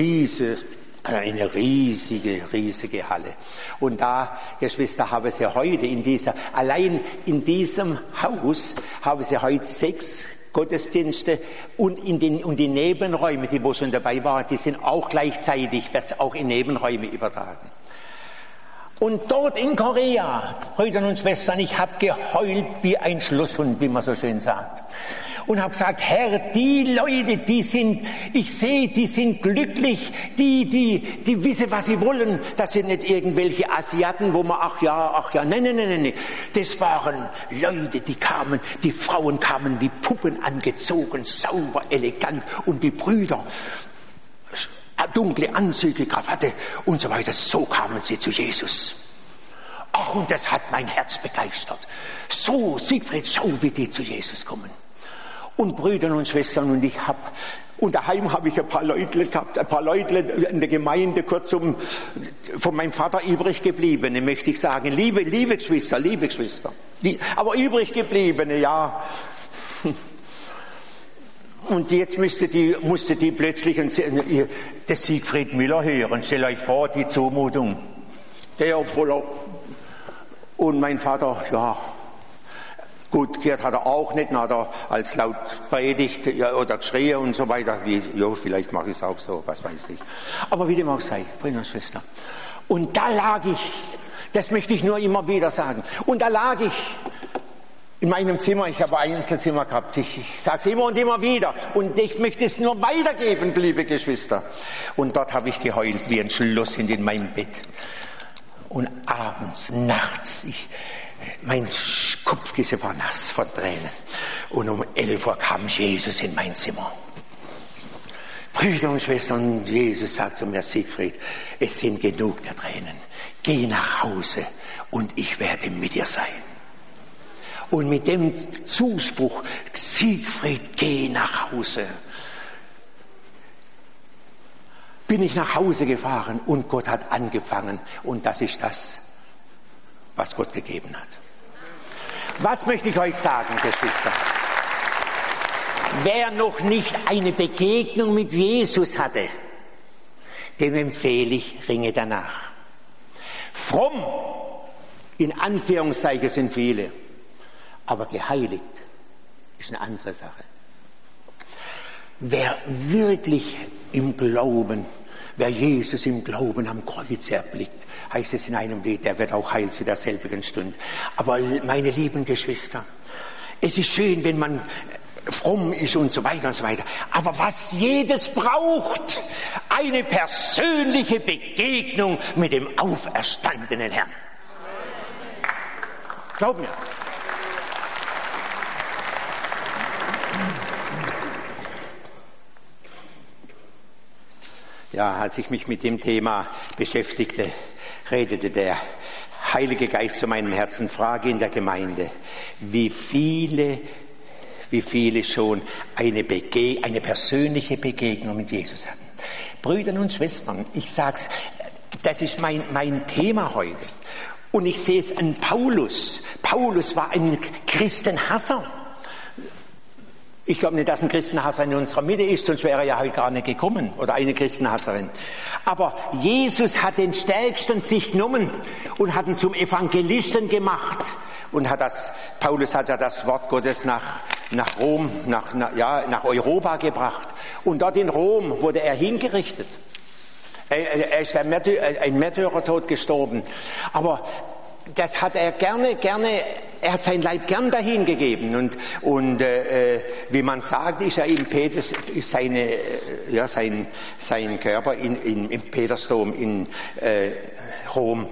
riesige Halle. Und da, Geschwister, haben sie heute allein in diesem Haus haben sie heute 6 Gottesdienste und die Nebenräume, die wo schon dabei waren, die sind auch gleichzeitig, wird es auch in Nebenräume übertragen. Und dort in Korea, Brüder und Schwestern, ich habe geheult wie ein Schlosshund, wie man so schön sagt. Und habe gesagt, Herr, die Leute, ich sehe, die sind glücklich, die wissen, was sie wollen. Das sind nicht irgendwelche Asiaten, wo man, ach ja, nein. Das waren Leute, die Frauen kamen wie Puppen angezogen, sauber, elegant, und die Brüder, dunkle Anzüge, Krawatte und so weiter, so kamen sie zu Jesus. Ach, und das hat mein Herz begeistert. So, Siegfried, schau, wie die zu Jesus kommen. Und Brüder und Schwestern, und daheim habe ich ein paar Leute gehabt, ein paar Leute in der Gemeinde, kurzum, von meinem Vater übrig gebliebene, möchte ich sagen, liebe Geschwister, aber übrig gebliebene, ja. Und jetzt musste die plötzlich das Siegfried Müller hören. Stellt euch vor, die Zumutung. Der voller. Und mein Vater, ja, gut, gehört hat er auch nicht, dann hat er als laut predigt oder geschrien und so weiter. Vielleicht mache ich es auch so, was weiß ich. Aber wie dem auch sei, Brüder und Schwestern. Und da lag ich, das möchte ich nur immer wieder sagen, und da lag ich in meinem Zimmer, ich habe ein Einzelzimmer gehabt, ich sage es immer und immer wieder, und ich möchte es nur weitergeben, liebe Geschwister. Und dort habe ich geheult wie ein Schlosshund in meinem Bett. Und abends, nachts, mein Kopfkissen war nass von Tränen. Und um 11 Uhr kam Jesus in mein Zimmer. Brüder und Schwestern, Jesus sagt zu mir, Siegfried, es sind genug der Tränen. Geh nach Hause und ich werde mit dir sein. Und mit dem Zuspruch, Siegfried, geh nach Hause, bin ich nach Hause gefahren und Gott hat angefangen. Und das ist das, was Gott gegeben hat. Was möchte ich euch sagen, Geschwister? Wer noch nicht eine Begegnung mit Jesus hatte, dem empfehle ich, ringe danach. Fromm, in Anführungszeichen, sind viele, aber geheiligt ist eine andere Sache. Wer wirklich im Glauben, wer Jesus im Glauben am Kreuz erblickt, heißt es in einem Lied, der wird auch heil zu derselbigen Stunde. Aber meine lieben Geschwister, es ist schön, wenn man fromm ist und so weiter und so weiter. Aber was jedes braucht, eine persönliche Begegnung mit dem auferstandenen Herrn. Glaub mir's. Ja, als ich mich mit dem Thema beschäftigte, redete der Heilige Geist zu meinem Herzen, frage in der Gemeinde, wie viele schon eine persönliche Begegnung mit Jesus hatten. Brüder und Schwestern, ich sag's, das ist mein Thema heute. Und ich sehe es an Paulus. Paulus war ein Christenhasser. Ich glaube nicht, dass ein Christenhasser in unserer Mitte ist, sonst wäre er ja heute gar nicht gekommen. Oder eine Christenhasserin. Aber Jesus hat den Stärksten sich genommen und hat ihn zum Evangelisten gemacht. Und Paulus hat ja das Wort Gottes nach Rom, nach Europa gebracht. Und dort in Rom wurde er hingerichtet. Er ist ein Märtyrertod gestorben. Aber das hat er gerne, er hat sein Leib gern dahin gegeben. Und wie man sagt, ist er im sein Körper im Petersdom in Rom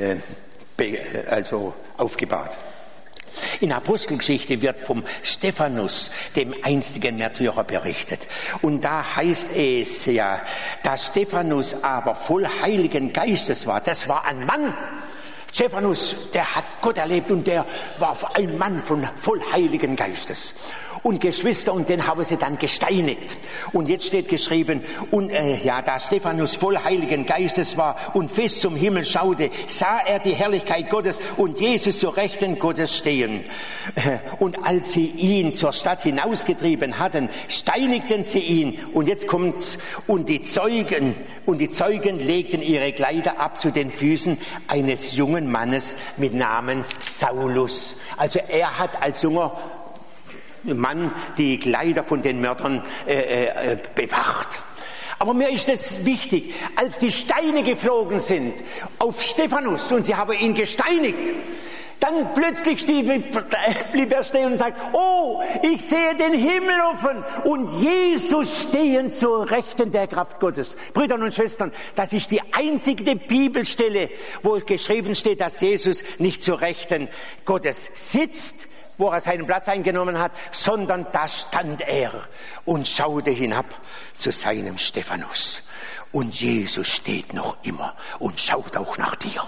also aufgebahrt. In Apostelgeschichte wird vom Stephanus, dem einstigen Märtyrer, berichtet. Und da heißt es ja, dass Stephanus aber voll Heiligen Geistes war. Das war ein Mann. Stephanus, der hat Gott erlebt und der war ein Mann voll Heiligen Geistes. Und Geschwister, und den haben sie dann gesteinigt. Und jetzt steht geschrieben, da Stephanus voll Heiligen Geistes war und fest zum Himmel schaute, sah er die Herrlichkeit Gottes und Jesus zur Rechten Gottes stehen. Und als sie ihn zur Stadt hinausgetrieben hatten, steinigten sie ihn. Und jetzt kommt's, und die Zeugen legten ihre Kleider ab zu den Füßen eines jungen Mannes mit Namen Saulus. Also er hat als junger Mann die Kleider von den Mördern bewacht. Aber mir ist es wichtig, als die Steine geflogen sind auf Stephanus und sie haben ihn gesteinigt, dann plötzlich blieb er stehen und sagt, oh, ich sehe den Himmel offen und Jesus stehen zur Rechten der Kraft Gottes. Brüder und Schwestern, das ist die einzige Bibelstelle, wo geschrieben steht, dass Jesus nicht zur Rechten Gottes sitzt, wo er seinen Platz eingenommen hat, sondern da stand er und schaute hinab zu seinem Stephanus. Und Jesus steht noch immer und schaut auch nach dir.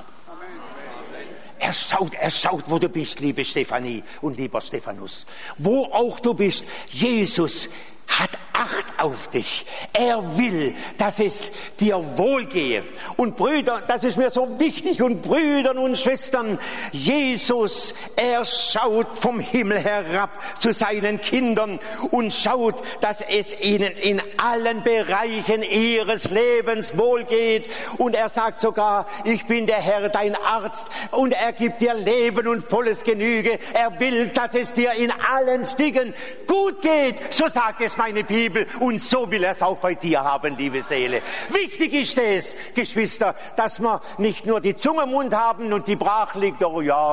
Er schaut, wo du bist, liebe Stephanie und lieber Stephanus. Wo auch du bist, Jesus hat Acht auf dich. Er will, dass es dir wohlgehe. Und Brüder, das ist mir so wichtig, und Brüder und Schwestern, Jesus, er schaut vom Himmel herab zu seinen Kindern und schaut, dass es ihnen in allen Bereichen ihres Lebens wohlgeht. Und er sagt sogar, ich bin der Herr, dein Arzt, und er gibt dir Leben und volles Genüge. Er will, dass es dir in allen Stiegen gut geht. So sagt es meine Bibel, und so will er es auch bei dir haben, liebe Seele. Wichtig ist es, Geschwister, dass wir nicht nur die Zunge im Mund haben und die brach liegt, oh ja,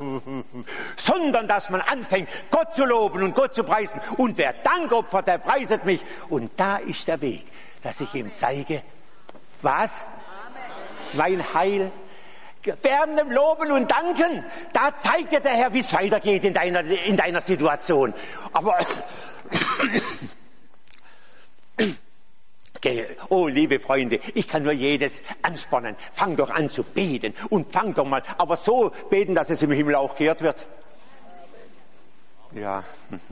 sondern dass man anfängt, Gott zu loben und Gott zu preisen. Und wer Dank opfert, der preiset mich. Und da ist der Weg, dass ich ihm zeige, was? Mein Heil. Während dem Loben und Danken, da zeigt dir der Herr, wie es weitergeht in deiner Situation. Aber oh, liebe Freunde, ich kann nur jedes anspornen. Fang doch an zu beten und fang doch mal, aber so beten, dass es im Himmel auch gehört wird. Ja,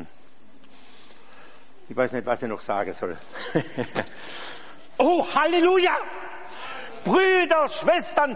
ich weiß nicht, was ich noch sagen soll. Oh, Halleluja! Brüder, Schwestern,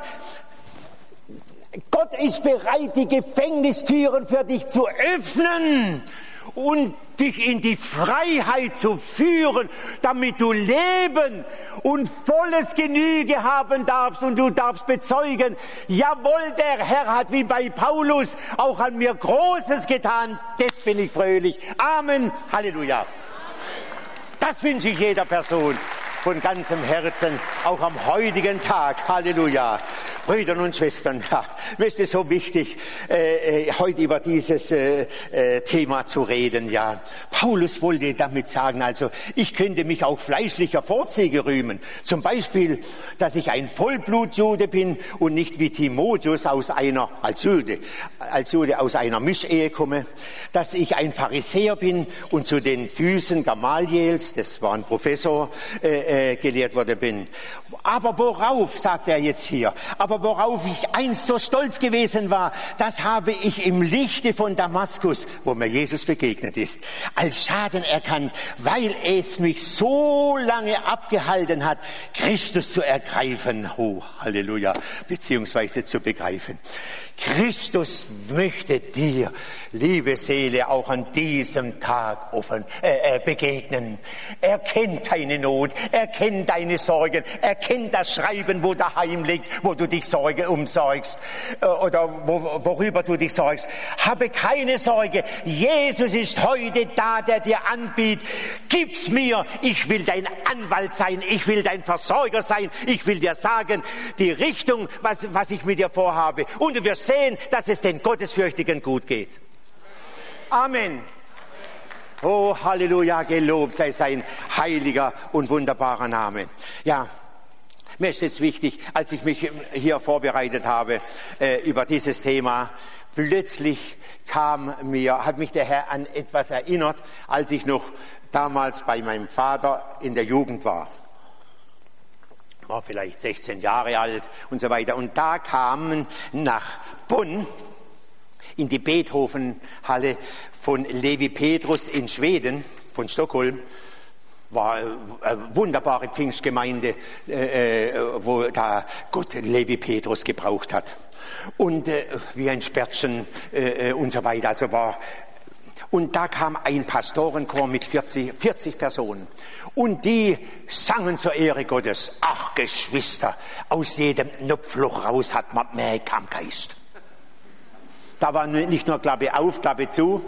Gott ist bereit, die Gefängnistüren für dich zu öffnen und dich in die Freiheit zu führen, damit du Leben und volles Genüge haben darfst, und du darfst bezeugen, jawohl, der Herr hat wie bei Paulus auch an mir Großes getan, das bin ich fröhlich. Amen, Halleluja. Das wünsche ich jeder Person von ganzem Herzen, auch am heutigen Tag. Halleluja. Brüder und Schwestern, ja, mir ist es so wichtig, heute über dieses Thema zu reden. Ja, Paulus wollte damit sagen, also ich könnte mich auch fleischlicher Vorzüge rühmen. Zum Beispiel, dass ich ein Vollblutjude bin und nicht wie Timotheus als Jude aus einer Mischehe komme. Dass ich ein Pharisäer bin und zu den Füßen Gamaliels, das war ein Professor, gelehrt worden bin. Aber worauf, sagt er jetzt hier, aber Aber worauf ich einst so stolz gewesen war, das habe ich im Lichte von Damaskus, wo mir Jesus begegnet ist, als Schaden erkannt, weil es mich so lange abgehalten hat, Christus zu ergreifen. Oh, Halleluja, beziehungsweise zu begreifen. Christus möchte dir, liebe Seele, auch an diesem Tag begegnen. Er kennt deine Not, er kennt deine Sorgen, er kennt das Schreiben, wo daheim liegt, wo du dich umsorgst oder worüber du dich sorgst. Habe keine Sorge, Jesus ist heute da, der dir anbietet, gib's mir, ich will dein Anwalt sein, ich will dein Versorger sein, ich will dir sagen, die Richtung, was ich mit dir vorhabe. Und du wirst sehen, dass es den Gottesfürchtigen gut geht. Amen. Oh, Halleluja, gelobt sei sein heiliger und wunderbarer Name. Ja, mir ist es wichtig, als ich mich hier vorbereitet habe über dieses Thema, plötzlich hat mich der Herr an etwas erinnert, als ich noch damals bei meinem Vater in der Jugend war. War vielleicht 16 Jahre alt und so weiter. Und da kamen nach Bonn in die Beethoven-Halle von Levi Petrus in Schweden, von Stockholm, war eine wunderbare Pfingstgemeinde, wo da Gott Levi Petrus gebraucht hat. Und wie ein Sperrchen und so weiter. Also und da kam ein Pastorenchor mit 40 Personen. Und die sangen zur Ehre Gottes. Ach, Geschwister, aus jedem Knopfloch raus hat man mehr Kampfgeist. Da war nicht nur Klappe auf, Klappe zu,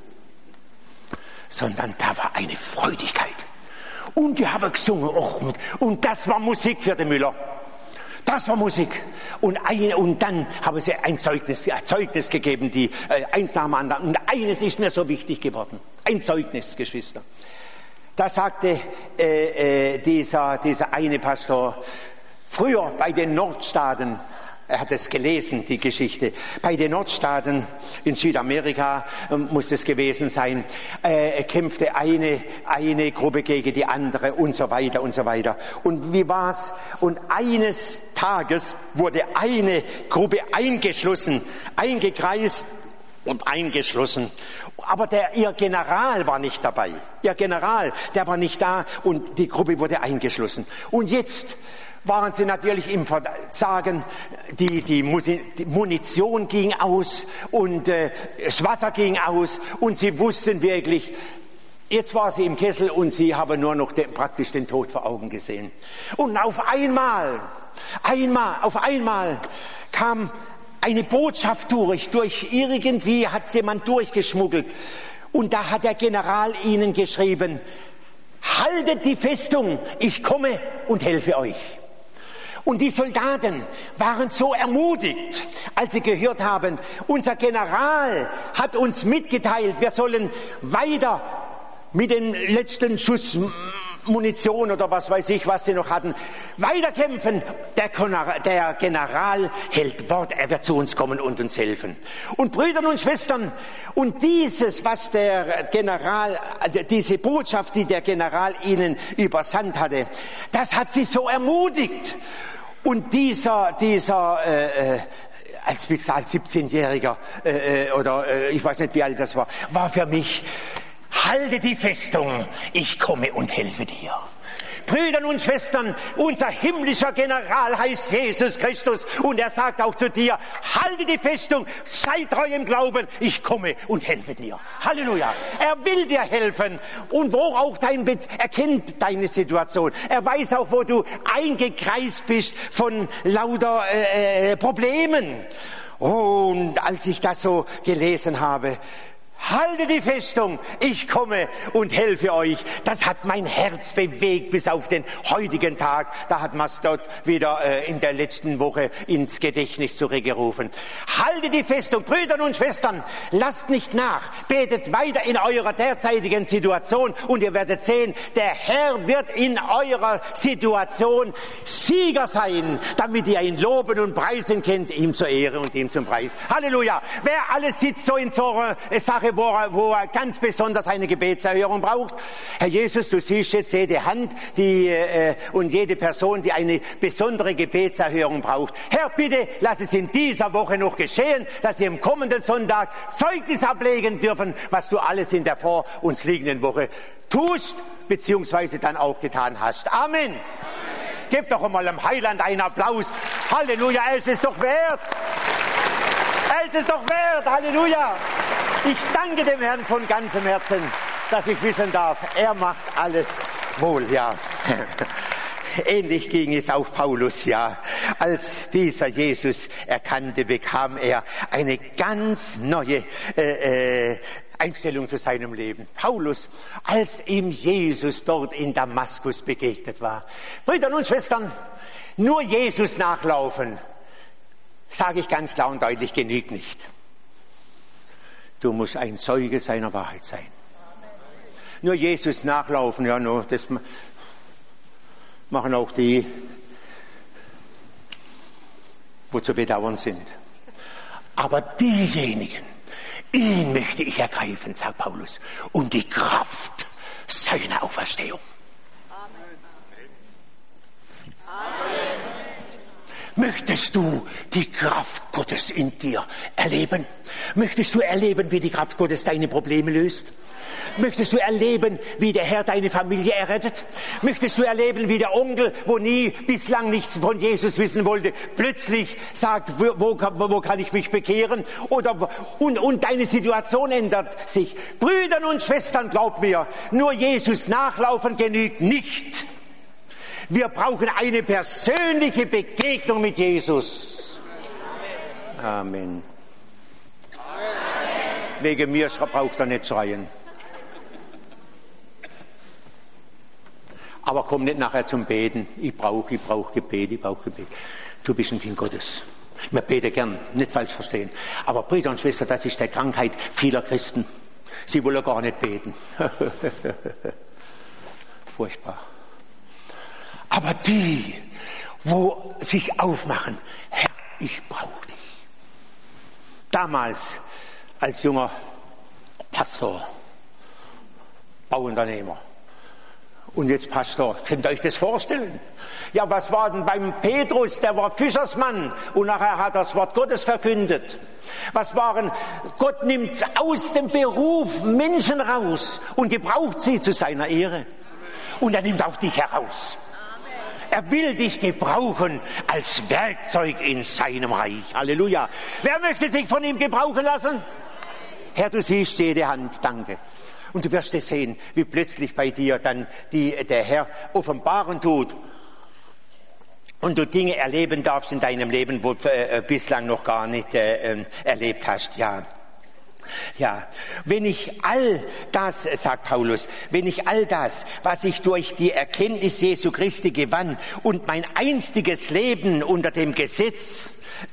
sondern da war eine Freudigkeit. Und die haben gesungen. Und das war Musik für den Müller. Das war Musik. Und dann haben sie ein Zeugnis gegeben, die eins nach dem anderen. Und eines ist mir so wichtig geworden. Ein Zeugnis, Geschwister. Da sagte dieser eine Pastor, früher bei den Nordstaaten, er hat es gelesen, die Geschichte, bei den Nordstaaten in Südamerika muss es gewesen sein, kämpfte eine Gruppe gegen die andere und so weiter und so weiter. Und wie war's? Und eines Tages wurde eine Gruppe eingekreist und eingeschlossen. Aber ihr General war nicht dabei. Ihr General, der war nicht da und die Gruppe wurde eingeschlossen. Und jetzt waren sie natürlich im Versagen, die Munition ging aus und das Wasser ging aus und sie wussten wirklich, jetzt war sie im Kessel und sie haben nur noch praktisch den Tod vor Augen gesehen. Und auf einmal kam eine Botschaft durch irgendwie hat jemand durchgeschmuggelt und da hat der General ihnen geschrieben, haltet die Festung, ich komme und helfe euch. Und die Soldaten waren so ermutigt, als sie gehört haben, unser General hat uns mitgeteilt, wir sollen weiter mit den letzten Schuss Munition oder was weiß ich, was sie noch hatten, weiterkämpfen. Der General hält Wort, er wird zu uns kommen und uns helfen. Und Brüder und Schwestern, und dieses, was der General, also diese Botschaft, die der General ihnen übersandt hatte, das hat sie so ermutigt. Und dieser als 17-Jähriger oder ich weiß nicht, wie alt das war für mich, halte die Festung, ich komme und helfe dir. Brüder und Schwestern, unser himmlischer General heißt Jesus Christus und er sagt auch zu dir, halte die Festung, sei treu im Glauben, ich komme und helfe dir. Halleluja. Er will dir helfen und wo auch er kennt deine Situation. Er weiß auch, wo du eingekreist bist von lauter Problemen. Und als ich das so gelesen habe, halte die Festung, ich komme und helfe euch. Das hat mein Herz bewegt bis auf den heutigen Tag. Da hat man es dort wieder in der letzten Woche ins Gedächtnis zurückgerufen. Halte die Festung, Brüder und Schwestern, lasst nicht nach. Betet weiter in eurer derzeitigen Situation und ihr werdet sehen, der Herr wird in eurer Situation Sieger sein, damit ihr ihn loben und preisen könnt, ihm zur Ehre und ihm zum Preis. Halleluja. Wer alles sitzt so in so einer Sache, wo er ganz besonders eine Gebetserhörung braucht. Herr Jesus, du siehst jetzt jede Hand und jede Person, die eine besondere Gebetserhörung braucht. Herr, bitte lass es in dieser Woche noch geschehen, dass wir am kommenden Sonntag Zeugnis ablegen dürfen, was du alles in der vor uns liegenden Woche tust, beziehungsweise dann auch getan hast. Amen. Gebt doch einmal dem Heiland einen Applaus. Halleluja, er ist es doch wert. Er ist es doch wert. Halleluja. Ich danke dem Herrn von ganzem Herzen, dass ich wissen darf, er macht alles wohl, ja. Ähnlich ging es auch Paulus, ja. Als dieser Jesus erkannte, bekam er eine ganz neue Einstellung zu seinem Leben. Paulus, als ihm Jesus dort in Damaskus begegnet war. Brüder und Schwestern, nur Jesus nachlaufen, sage ich ganz klar und deutlich, genügt nicht. Du musst ein Zeuge seiner Wahrheit sein. Nur Jesus nachlaufen, ja, nur das machen auch die, wo zu bedauern sind. Aber diejenigen, ihn möchte ich ergreifen, sagt Paulus, und die Kraft seiner Auferstehung. Amen. Amen. Möchtest du die Kraft Gottes in dir erleben? Möchtest du erleben, wie die Kraft Gottes deine Probleme löst? Möchtest du erleben, wie der Herr deine Familie errettet? Möchtest du erleben, wie der Onkel, wo nie bislang nichts von Jesus wissen wollte, plötzlich sagt, wo kann ich mich bekehren? Und deine Situation ändert sich. Brüder und Schwestern, glaubt mir, nur Jesus nachlaufen genügt nicht. Wir brauchen eine persönliche Begegnung mit Jesus. Amen. Wegen mir braucht er nicht schreien. Aber komm nicht nachher zum Beten. Ich brauche Gebet. Du bist ein Kind Gottes. Wir beten gern, nicht falsch verstehen. Aber Brüder und Schwestern, das ist die Krankheit vieler Christen. Sie wollen gar nicht beten. Furchtbar. Aber die, wo sich aufmachen, Herr, ich brauche dich. Damals als junger Pastor, Bauunternehmer und jetzt Pastor, könnt ihr euch das vorstellen? Ja, was war denn beim Petrus? Der war Fischersmann und nachher hat er das Wort Gottes verkündet. Gott nimmt aus dem Beruf Menschen raus und gebraucht sie zu seiner Ehre. Und er nimmt auch dich heraus. Er will dich gebrauchen als Werkzeug in seinem Reich. Halleluja. Wer möchte sich von ihm gebrauchen lassen? Herr, du siehst jede Hand. Danke. Und du wirst es sehen, wie plötzlich bei dir dann der Herr offenbaren tut. Und du Dinge erleben darfst in deinem Leben, wo du bislang noch gar nicht erlebt hast. Ja, wenn ich all das, sagt Paulus, was ich durch die Erkenntnis Jesu Christi gewann und mein einstiges Leben unter dem Gesetz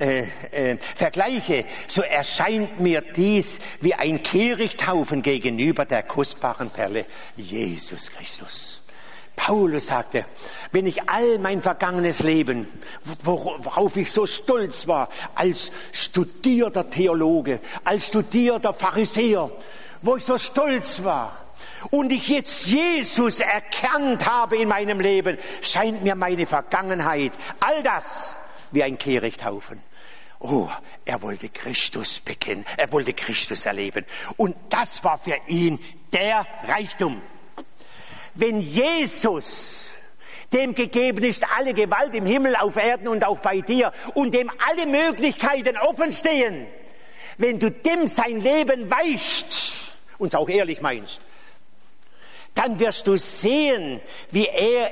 vergleiche, so erscheint mir dies wie ein Kehrichthaufen gegenüber der kostbaren Perle Jesus Christus. Paulus sagte, wenn ich all mein vergangenes Leben, worauf ich so stolz war, als studierter Theologe, als studierter Pharisäer, wo ich so stolz war, und ich jetzt Jesus erkannt habe in meinem Leben, scheint mir meine Vergangenheit, all das wie ein Kehrichthaufen. Oh, er wollte Christus bekennen, er wollte Christus erleben. Und das war für ihn der Reichtum. Wenn Jesus, dem gegeben ist alle Gewalt im Himmel, auf Erden und auch bei dir, und dem alle Möglichkeiten offen stehen, wenn du dem sein Leben weichst und es auch ehrlich meinst, dann wirst du sehen, wie er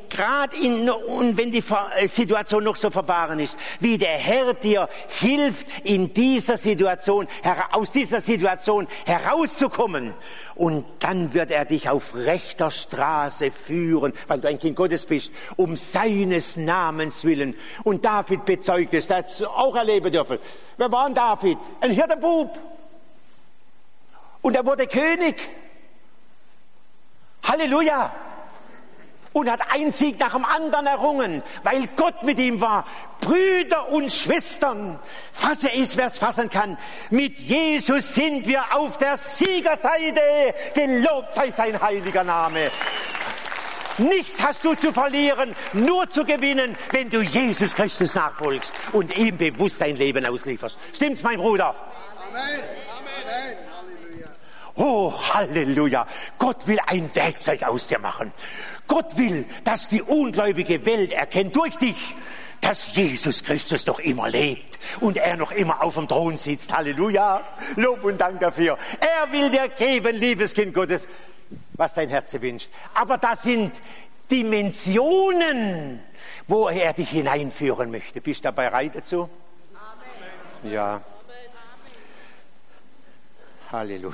und wenn die Situation noch so verfahren ist, wie der Herr dir hilft, aus dieser Situation herauszukommen. Und dann wird er dich auf rechter Straße führen, weil du ein Kind Gottes bist, um seines Namens willen. Und David bezeugt es, das hat auch erleben dürfen. Wer war denn David? Ein Hirtenbub. Und er wurde König. Halleluja! und hat einen Sieg nach dem anderen errungen, weil Gott mit ihm war. Brüder und Schwestern, fasse es, wer es fassen kann. Mit Jesus sind wir auf der Siegerseite. Gelobt sei sein heiliger Name. Nichts hast du zu verlieren, nur zu gewinnen, wenn du Jesus Christus nachfolgst und ihm bewusst dein Leben auslieferst. Stimmt's, mein Bruder? Amen. Amen. Oh, Halleluja. Gott will ein Werkzeug aus dir machen. Gott will, dass die ungläubige Welt erkennt durch dich, dass Jesus Christus doch immer lebt und er noch immer auf dem Thron sitzt. Halleluja. Lob und Dank dafür. Er will dir geben, liebes Kind Gottes, was dein Herz wünscht. Aber das sind Dimensionen, wo er dich hineinführen möchte. Bist du bereit dazu? Amen. Ja. Halleluja.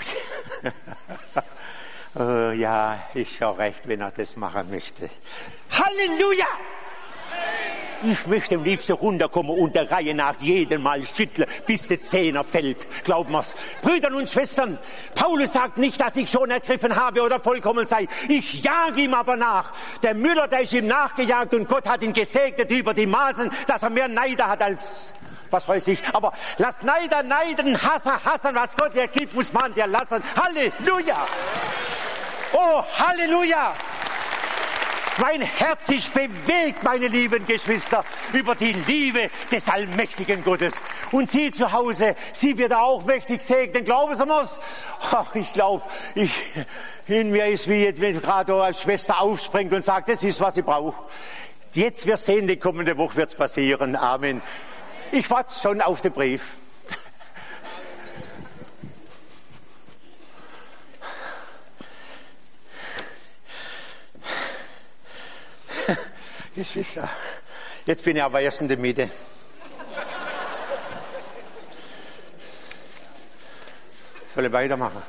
Oh, ja, ist ja recht, wenn er das machen möchte. Halleluja! Ich möchte am liebsten runterkommen und der Reihe nach jeden Mal schütteln, bis der Zehner fällt. Glauben wir's. Brüder und Schwestern, Paulus sagt nicht, dass ich schon ergriffen habe oder vollkommen sei. Ich jage ihm aber nach. Der Müller, der ist ihm nachgejagt und Gott hat ihn gesegnet über die Maßen, dass er mehr Neider hat als... was weiß ich, aber lass Neider neiden, Hasser hassen, was Gott dir gibt, muss man dir lassen. Halleluja! Oh, Halleluja! Mein Herz ist bewegt, meine lieben Geschwister, über die Liebe des allmächtigen Gottes. Und Sie zu Hause, Sie wird auch mächtig segnen. Glauben Sie mir's? Ach, ich glaube, in mir ist wie jetzt, wenn gerade als Schwester aufspringt und sagt, das ist, was ich brauche. Jetzt wir sehen, die kommende Woche wird's passieren. Amen. Ich warte schon auf den Brief. Geschwister, jetzt bin ich aber erst in der Mitte. Soll ich weitermachen?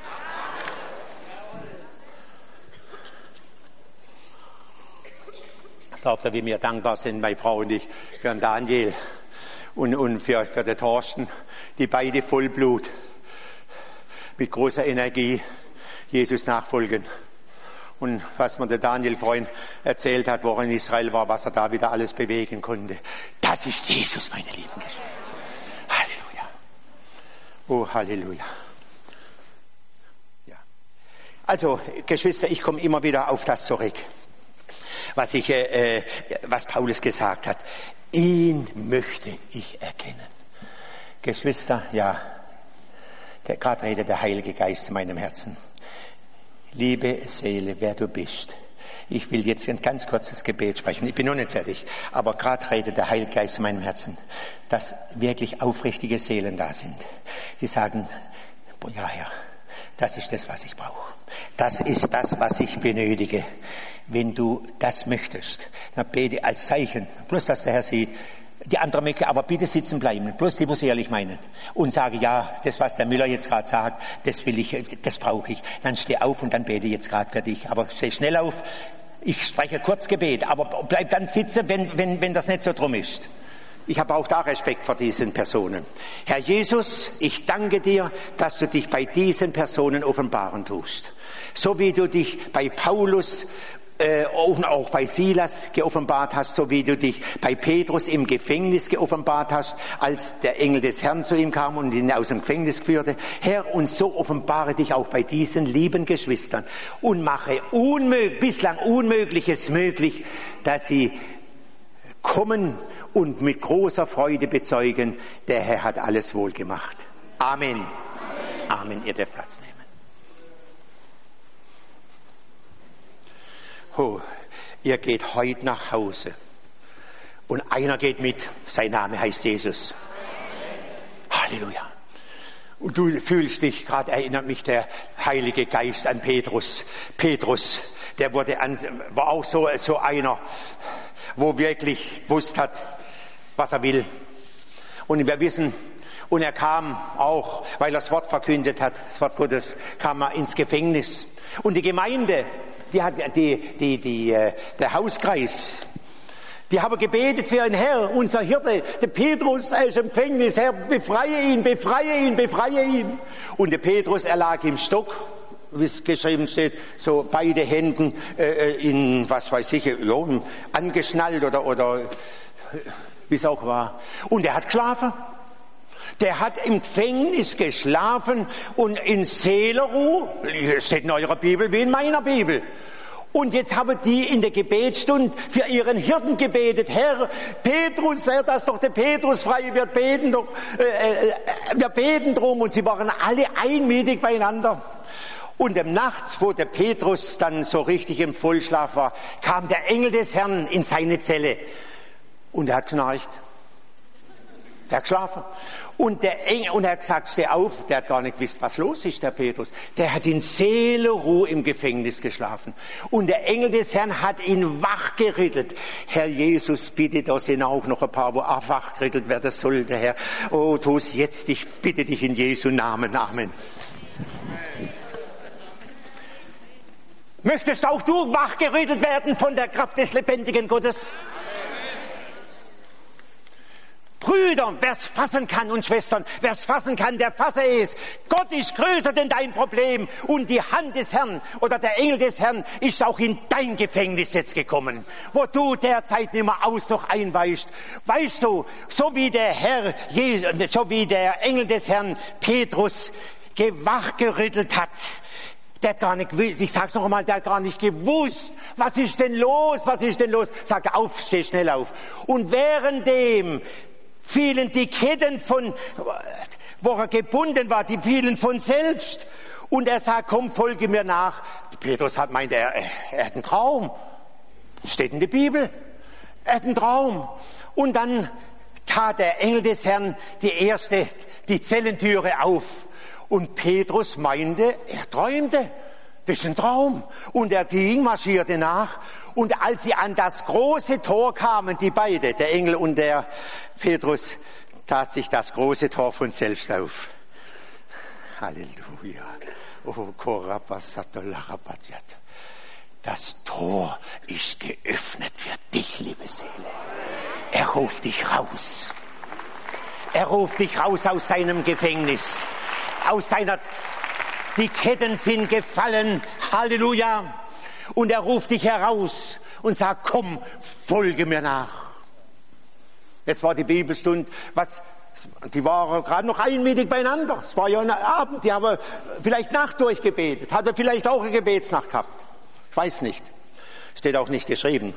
Sagt er, wie wir dankbar sind, meine Frau und ich, für den Daniel und für den Thorsten, die beide Vollblut mit großer Energie Jesus nachfolgen. Und was mir der Daniel vorhin erzählt hat, wo er in Israel war, was er da wieder alles bewegen konnte. Das ist Jesus, meine lieben Geschwister. Halleluja. Oh, Halleluja. Ja. Also, Geschwister, ich komme immer wieder auf das zurück, was Paulus gesagt hat. Ihn möchte ich erkennen. Geschwister, ja, gerade redet der Heilige Geist in meinem Herzen. Liebe Seele, wer du bist. Ich will jetzt ein ganz kurzes Gebet sprechen. Ich bin noch nicht fertig. Aber gerade redet der Heilige Geist in meinem Herzen, dass wirklich aufrichtige Seelen da sind. Die sagen, ja Herr, das ist das, was ich brauche. Das ist das, was ich benötige. Wenn du das möchtest, dann bete als Zeichen. Bloß, dass der Herr sieht, die anderen möchten aber bitte sitzen bleiben, bloß die, was ehrlich meinen. Und sage, ja, das, was der Müller jetzt gerade sagt, das will ich, das brauche ich. Dann steh auf und dann bete jetzt gerade für dich. Aber steh schnell auf. Ich spreche kurz Gebet, aber bleib dann sitzen, wenn das nicht so drum ist. Ich habe auch da Respekt vor diesen Personen. Herr Jesus, ich danke dir, dass du dich bei diesen Personen offenbaren tust. So wie du dich bei Paulus und auch bei Silas geoffenbart hast, so wie du dich bei Petrus im Gefängnis geoffenbart hast, als der Engel des Herrn zu ihm kam und ihn aus dem Gefängnis führte. Herr, und so offenbare dich auch bei diesen lieben Geschwistern und mache bislang Unmögliches möglich, dass sie kommen und mit großer Freude bezeugen, der Herr hat alles wohl gemacht. Amen. Amen. Amen. Ihr dürft Platz nehmen. Oh, ihr geht heute nach Hause und einer geht mit. Sein Name heißt Jesus. Halleluja. Und du fühlst dich, gerade erinnert mich der Heilige Geist an Petrus. Petrus, der war auch so einer, wo wirklich gewusst hat, was er will. Und wir wissen, und er kam auch, weil er das Wort verkündet hat, das Wort Gottes, kam er ins Gefängnis. Und die Gemeinde, der Hauskreis, die haben gebetet für einen Herr, unser Hirte, der Petrus, er ist im Gefängnis, Herr, befreie ihn, befreie ihn, befreie ihn. Und der Petrus, er lag im Stock, wie es geschrieben steht, so beide Händen in, was weiß ich, angeschnallt oder wie es auch war. Und er hat geschlafen. Der hat im Gefängnis geschlafen und in Seelenruhe, steht in eurer Bibel wie in meiner Bibel. Und jetzt haben die in der Gebetsstunde für ihren Hirten gebetet. Herr Petrus, Herr, dass doch der Petrus frei wird, wir beten drum. Und sie waren alle einmütig beieinander. Und nachts, wo der Petrus dann so richtig im Vollschlaf war, kam der Engel des Herrn in seine Zelle. Und er hat geschnarcht. Der hat geschlafen. Und der Engel, und er hat gesagt, steh auf, der hat gar nicht gewusst, was los ist, der Petrus. Der hat in Seelenruhe im Gefängnis geschlafen. Und der Engel des Herrn hat ihn wachgerüttelt. Herr Jesus, bitte, da sind auch noch ein paar, wo auch wachgerüttelt werden soll, der Herr. Oh, tu's jetzt, ich bitte dich in Jesu Namen. Amen. Möchtest auch du wachgerüttelt werden von der Kraft des lebendigen Gottes? Brüder, wer's fassen kann und Schwestern, wer's fassen kann, der Fasser ist. Gott ist größer denn dein Problem und die Hand des Herrn oder der Engel des Herrn ist auch in dein Gefängnis jetzt gekommen, wo du derzeit nicht mehr aus noch einweichst. Weißt du, so wie der Engel des Herrn Petrus wachgerüttelt hat, der hat gar nicht gewusst, ich sag's noch einmal, der hat gar nicht gewusst, was ist denn los? Sagt er, auf, steh schnell auf. Und währenddem fielen die Ketten wo er gebunden war, die fielen von selbst. Und er sagt, komm, folge mir nach. Petrus meint, er hat einen Traum. Steht in der Bibel. Er hat einen Traum. Und dann tat der Engel des Herrn die Zellentüre auf. Und Petrus meinte, er träumte. Das ist ein Traum. Und er marschierte nach. Und als sie an das große Tor kamen, die beide, der Engel und der Petrus, tat sich das große Tor von selbst auf. Halleluja. Oh, das Tor ist geöffnet für dich, liebe Seele. Er ruft dich raus. Er ruft dich raus aus deinem Gefängnis. Die Ketten sind gefallen. Halleluja. Und er ruft dich heraus und sagt, komm, folge mir nach. Jetzt war die Bibelstunde, die waren gerade noch einmütig beieinander. Es war ja ein Abend, die haben vielleicht Nacht durchgebetet. Hat er vielleicht auch eine Gebetsnacht gehabt? Ich weiß nicht. Steht auch nicht geschrieben.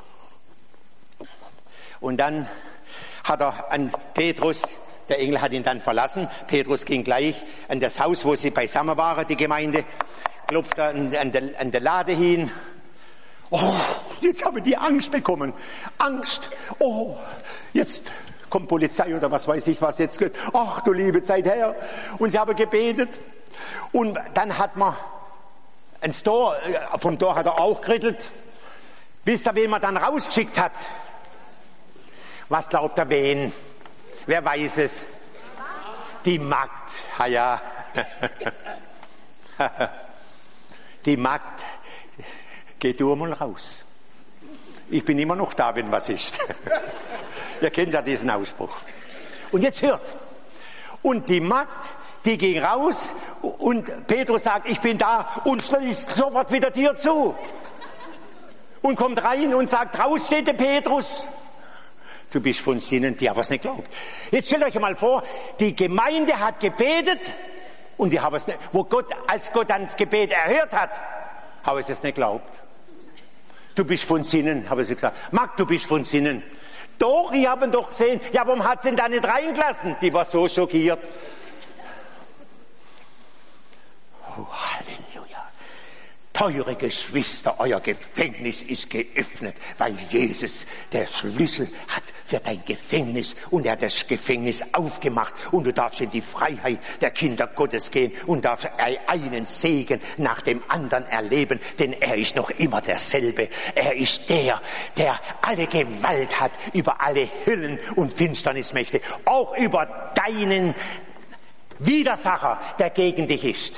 Und dann hat er an Petrus, der Engel hat ihn dann verlassen. Petrus ging gleich an das Haus, wo sie beisammen waren, die Gemeinde. Klopfte an der Lade hin. Oh, jetzt haben die Angst bekommen. Angst. Oh, jetzt kommt Polizei oder was weiß ich was jetzt. Ach du liebe Zeit, Herr. Und sie haben gebetet. Und dann hat man vom Tor hat er auch gerüttelt. Wisst ihr, wen man dann rausgeschickt hat? Was glaubt ihr, wen? Wer weiß es? Die Magd. Ja. Die Magd, geh du mal raus. Ich bin immer noch da, wenn was ist. Ihr kennt ja diesen Ausspruch. Und jetzt hört. Und die Magd, die ging raus und Petrus sagt, ich bin da und schließt sofort wieder die Tür zu. Und kommt rein und sagt, raus steht der Petrus. Du bist von Sinnen, die haben es nicht geglaubt. Jetzt stellt euch mal vor, die Gemeinde hat gebetet, und die haben es nicht, als Gott ans Gebet erhört hat, haben sie es nicht geglaubt. Du bist von Sinnen, haben sie gesagt. Magd, du bist von Sinnen. Doch, ich habe ihn doch gesehen. Ja, warum hat sie ihn da nicht reingelassen? Die war so schockiert. Oh, Halleluja. Teure Geschwister, euer Gefängnis ist geöffnet, weil Jesus der Schlüssel hat für dein Gefängnis und er hat das Gefängnis aufgemacht und du darfst in die Freiheit der Kinder Gottes gehen und darfst einen Segen nach dem anderen erleben, denn er ist noch immer derselbe. Er ist der alle Gewalt hat über alle Hüllen und Finsternismächte, auch über deinen Widersacher, der gegen dich ist.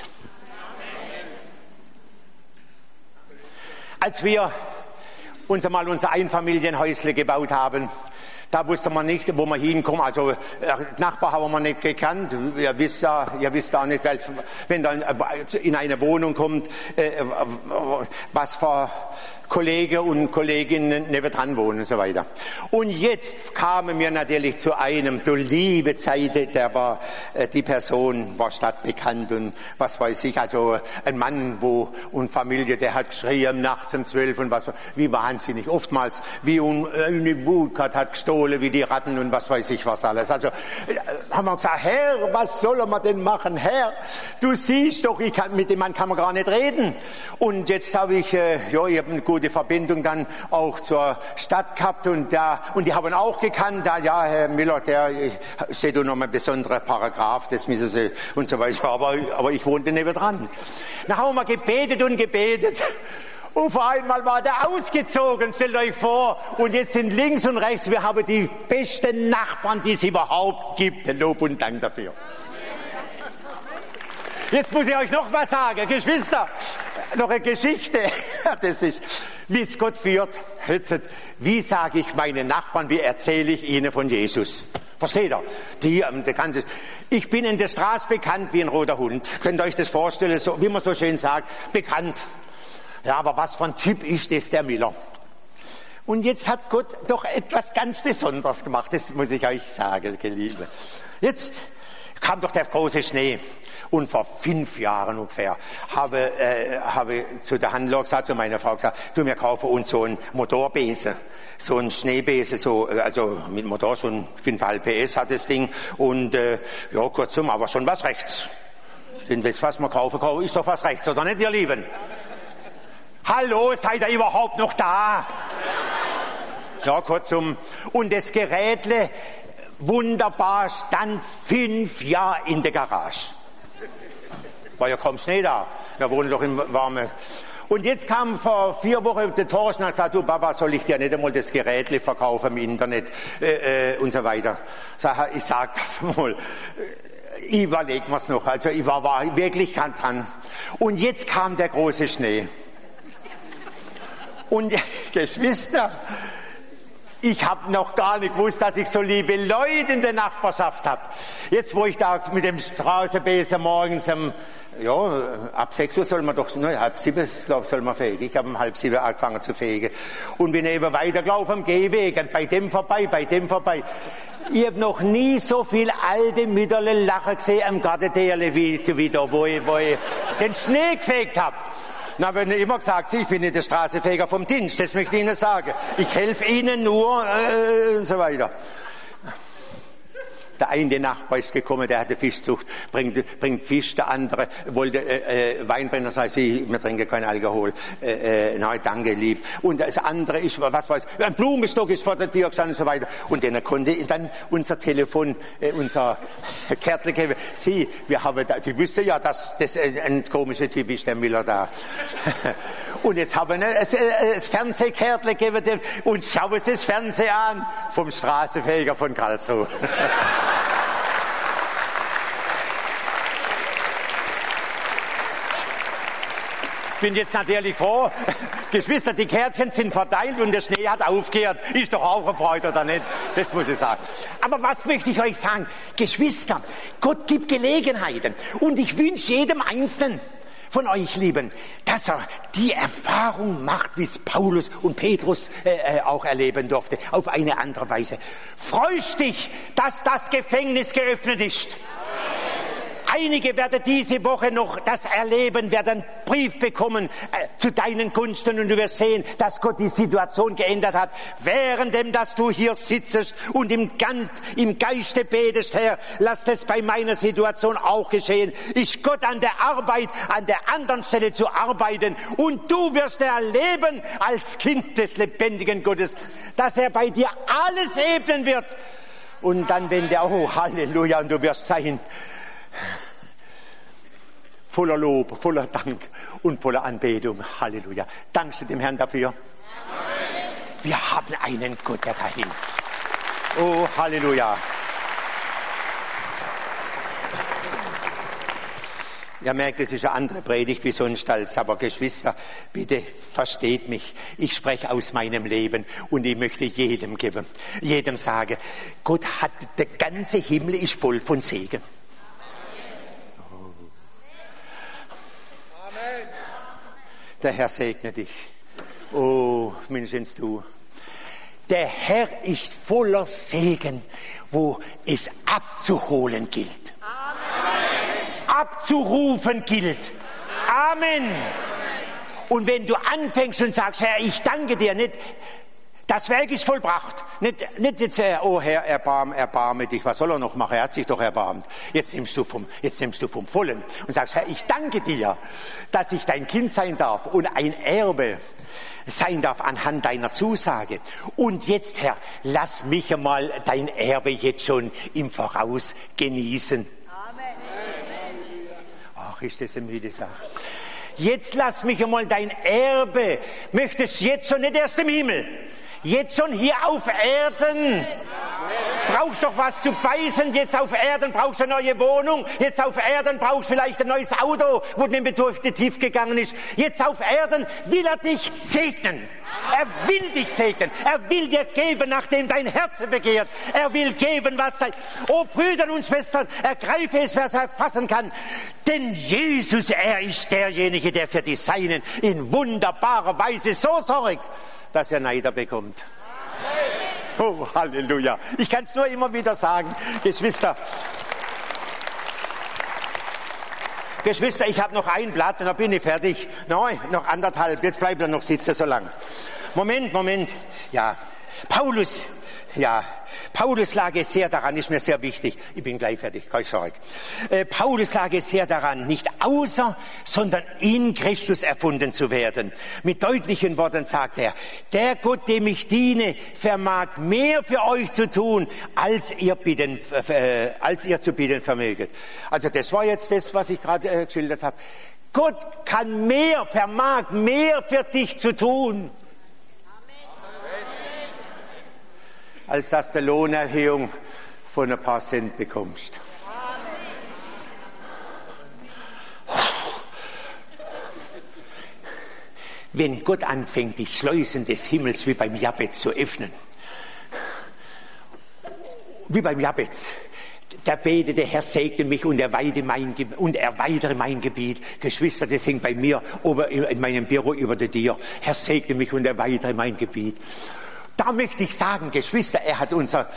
Als wir unser Einfamilienhäusle gebaut haben, Da wusste man nicht, wo man hinkommt. Also Nachbar haben wir nicht gekannt. Ihr wisst auch nicht, wenn dann in eine Wohnung kommt, was für Kollegen und Kolleginnen nebendran wohnen und so weiter. Und jetzt kamen wir natürlich zu einem, du liebe Zeit, der war, die Person war stadtbekannt und was weiß ich, also ein Mann und Familie, der hat geschrien nachts um 12 und was, wie wahnsinnig, oftmals, wie eine Wut hat gestohlen, wie die Ratten und was weiß ich was alles. Also haben wir gesagt, Herr, was soll man denn machen? Herr, du siehst doch, mit dem Mann kann man gar nicht reden. Und jetzt habe ich habe eine gute Verbindung dann auch zur Stadt gehabt und die haben auch gekannt, Herr Müller, der steht noch ein besonderer Paragraph, das müssen Sie und so weiter, aber ich wohnte nebendran. Dann haben wir gebetet und gebetet. Und vor einmal war der ausgezogen, stellt euch vor. Und jetzt sind links und rechts, wir haben die besten Nachbarn, die es überhaupt gibt. Lob und Dank dafür. Jetzt muss ich euch noch was sagen, Geschwister. Noch eine Geschichte. Das ist, wie es Gott führt. Wie sage ich meinen Nachbarn, wie erzähle ich ihnen von Jesus? Versteht ihr? Ich bin in der Straße bekannt wie ein roter Hund. Könnt ihr euch das vorstellen, so, wie man so schön sagt, bekannt. Ja, aber was für ein Typ ist das, der Müller? Und jetzt hat Gott doch etwas ganz Besonderes gemacht, das muss ich euch sagen, Geliebte. Jetzt kam doch der große Schnee. Und vor 5 Jahren ungefähr habe zu der Handler gesagt, zu meiner Frau gesagt, du, wir kaufen uns so einen Motorbesen, so einen Schneebesen, also mit Motor schon 5,5 PS hat das Ding und kurzum, aber schon was rechts. Denn das, was wir kaufen, ist doch was rechts, oder nicht, ihr Lieben? Hallo, seid ihr überhaupt noch da? Ja, kurzum. Und das Gerätle, wunderbar, stand 5 Jahre in der Garage. War ja kaum Schnee da. Wir wohnen doch im Warmen. Und jetzt kam vor 4 Wochen der Thorsten und sagt, du Papa, soll ich dir nicht einmal das Gerätle verkaufen im Internet und so weiter. Ich sag das mal. Ich überleg mir's noch. Also ich war wirklich dran. Und jetzt kam der große Schnee. Und Geschwister, ich habe noch gar nicht gewusst, dass ich so liebe Leute in der Nachbarschaft habe. Jetzt, wo ich da mit dem Straßenbesen morgens ab 6 Uhr soll man doch, 6:30, glaube ich, soll man fegen. Ich habe um 6:30 angefangen zu fegen. Und bin eben weitergelaufen am Gehweg, bei dem vorbei. Ich habe noch nie so viel alte Mütterle lachen gesehen am Gartenteerle wie da, wo ich den Schnee gefegt habe. Na, wenn ihr immer gesagt, ich bin nicht der Straßenfeger vom Dienst, das möchte ich Ihnen sagen. Ich helfe Ihnen nur und so weiter. Der eine Nachbar ist gekommen, der hatte Fischzucht, bringt Fisch, der andere wollte Wein bringen, das heißt, wir trinken keinen Alkohol. Nein, danke, lieb. Und das andere ist, was weiß ich, ein Blumenstock ist vor der Tür gestanden und so weiter. Und dann konnte dann unser Telefon, unser Kärtler geben. Sie wüsste ja, dass das ein komischer Typ ist, der Müller da. Und jetzt haben wir das Fernsehkärtler gegeben und schauen Sie das Fernsehen an vom Straßenfeger von Karlsruhe. Ich bin jetzt natürlich froh, Geschwister, die Kärtchen sind verteilt und der Schnee hat aufgehört. Ist doch auch eine Freude, oder nicht? Das muss ich sagen. Aber was möchte ich euch sagen? Geschwister, Gott gibt Gelegenheiten. Und ich wünsche jedem Einzelnen von euch, Lieben, dass er die Erfahrung macht, wie es Paulus und Petrus auch erleben durfte, auf eine andere Weise. Freust dich, dass das Gefängnis geöffnet ist. Einige werden diese Woche noch das erleben, werden einen Brief bekommen zu deinen Gunsten und du wirst sehen, dass Gott die Situation geändert hat. Währenddem, dass du hier sitzt und im Geiste betest, Herr, lass das bei meiner Situation auch geschehen. Ist Gott an der Arbeit, an der anderen Stelle zu arbeiten und du wirst erleben als Kind des lebendigen Gottes, dass er bei dir alles ebnen wird. Und dann, wenn der, Halleluja, und du wirst sein, voller Lob, voller Dank und voller Anbetung. Halleluja. Dankst du dem Herrn dafür? Amen. Wir haben einen Gott, der da hilft. Oh, Halleluja. Ihr merkt, es ist eine andere Predigt wie sonst als, aber Geschwister, bitte versteht mich. Ich spreche aus meinem Leben und ich möchte jedem geben, jedem sagen, Gott hat, der ganze Himmel ist voll von Segen. Amen. Der Herr segne dich. Oh, Menschens du. Der Herr ist voller Segen, wo es abzuholen gilt. Abzurufen gilt. Amen. Und wenn du anfängst und sagst, Herr, ich danke dir, nicht, das Werk ist vollbracht. Nicht jetzt, oh Herr, erbarme dich, was soll er noch machen? Er hat sich doch erbarmt. Jetzt nimmst du vom Vollen und sagst, Herr, ich danke dir, dass ich dein Kind sein darf und ein Erbe sein darf anhand deiner Zusage. Und jetzt, Herr, lass mich einmal dein Erbe jetzt schon im Voraus genießen. Ach, ist das eine müde Sache. Jetzt lass mich einmal dein Erbe. Möchtest jetzt schon, nicht erst im Himmel, jetzt schon hier auf Erden. Brauchst doch was zu beißen, jetzt auf Erden brauchst du eine neue Wohnung, jetzt auf Erden brauchst du vielleicht ein neues Auto, wo dem Bedürftige tief gegangen ist. Jetzt auf Erden will er dich segnen. Er will dich segnen. Er will dir geben, nachdem dein Herz begehrt. Er will geben, was sein. Oh Brüder und Schwestern, ergreife es, wer es erfassen kann. Denn Jesus, er ist derjenige, der für die Seinen in wunderbarer Weise so sorgt, dass er Neider bekommt. Oh, Halleluja. Ich kann es nur immer wieder sagen, Geschwister, ich habe noch ein Blatt und dann bin ich fertig. Nein, noch anderthalb, jetzt bleibt er noch sitzen so lang. Moment. Ja, Paulus lag es sehr daran, ist mir sehr wichtig. Ich bin gleich fertig, keine Sorge. Paulus lag es sehr daran, nicht außer, sondern in Christus erfunden zu werden. Mit deutlichen Worten sagt er, der Gott, dem ich diene, vermag mehr für euch zu tun, als ihr zu bitten vermöget. Also das war jetzt das, was ich gerade geschildert habe. Gott vermag mehr für dich zu tun, als dass du Lohnerhöhung von ein paar Cent bekommst. Wenn Gott anfängt, die Schleusen des Himmels wie beim Jabez zu öffnen, wie beim Jabez, der betete, Herr, segne mich und erweitere mein Gebiet. Geschwister, das hängt bei mir oben in meinem Büro über der Tür. Herr, segne mich und erweitere mein Gebiet. Da möchte ich sagen, Geschwister, er hat unser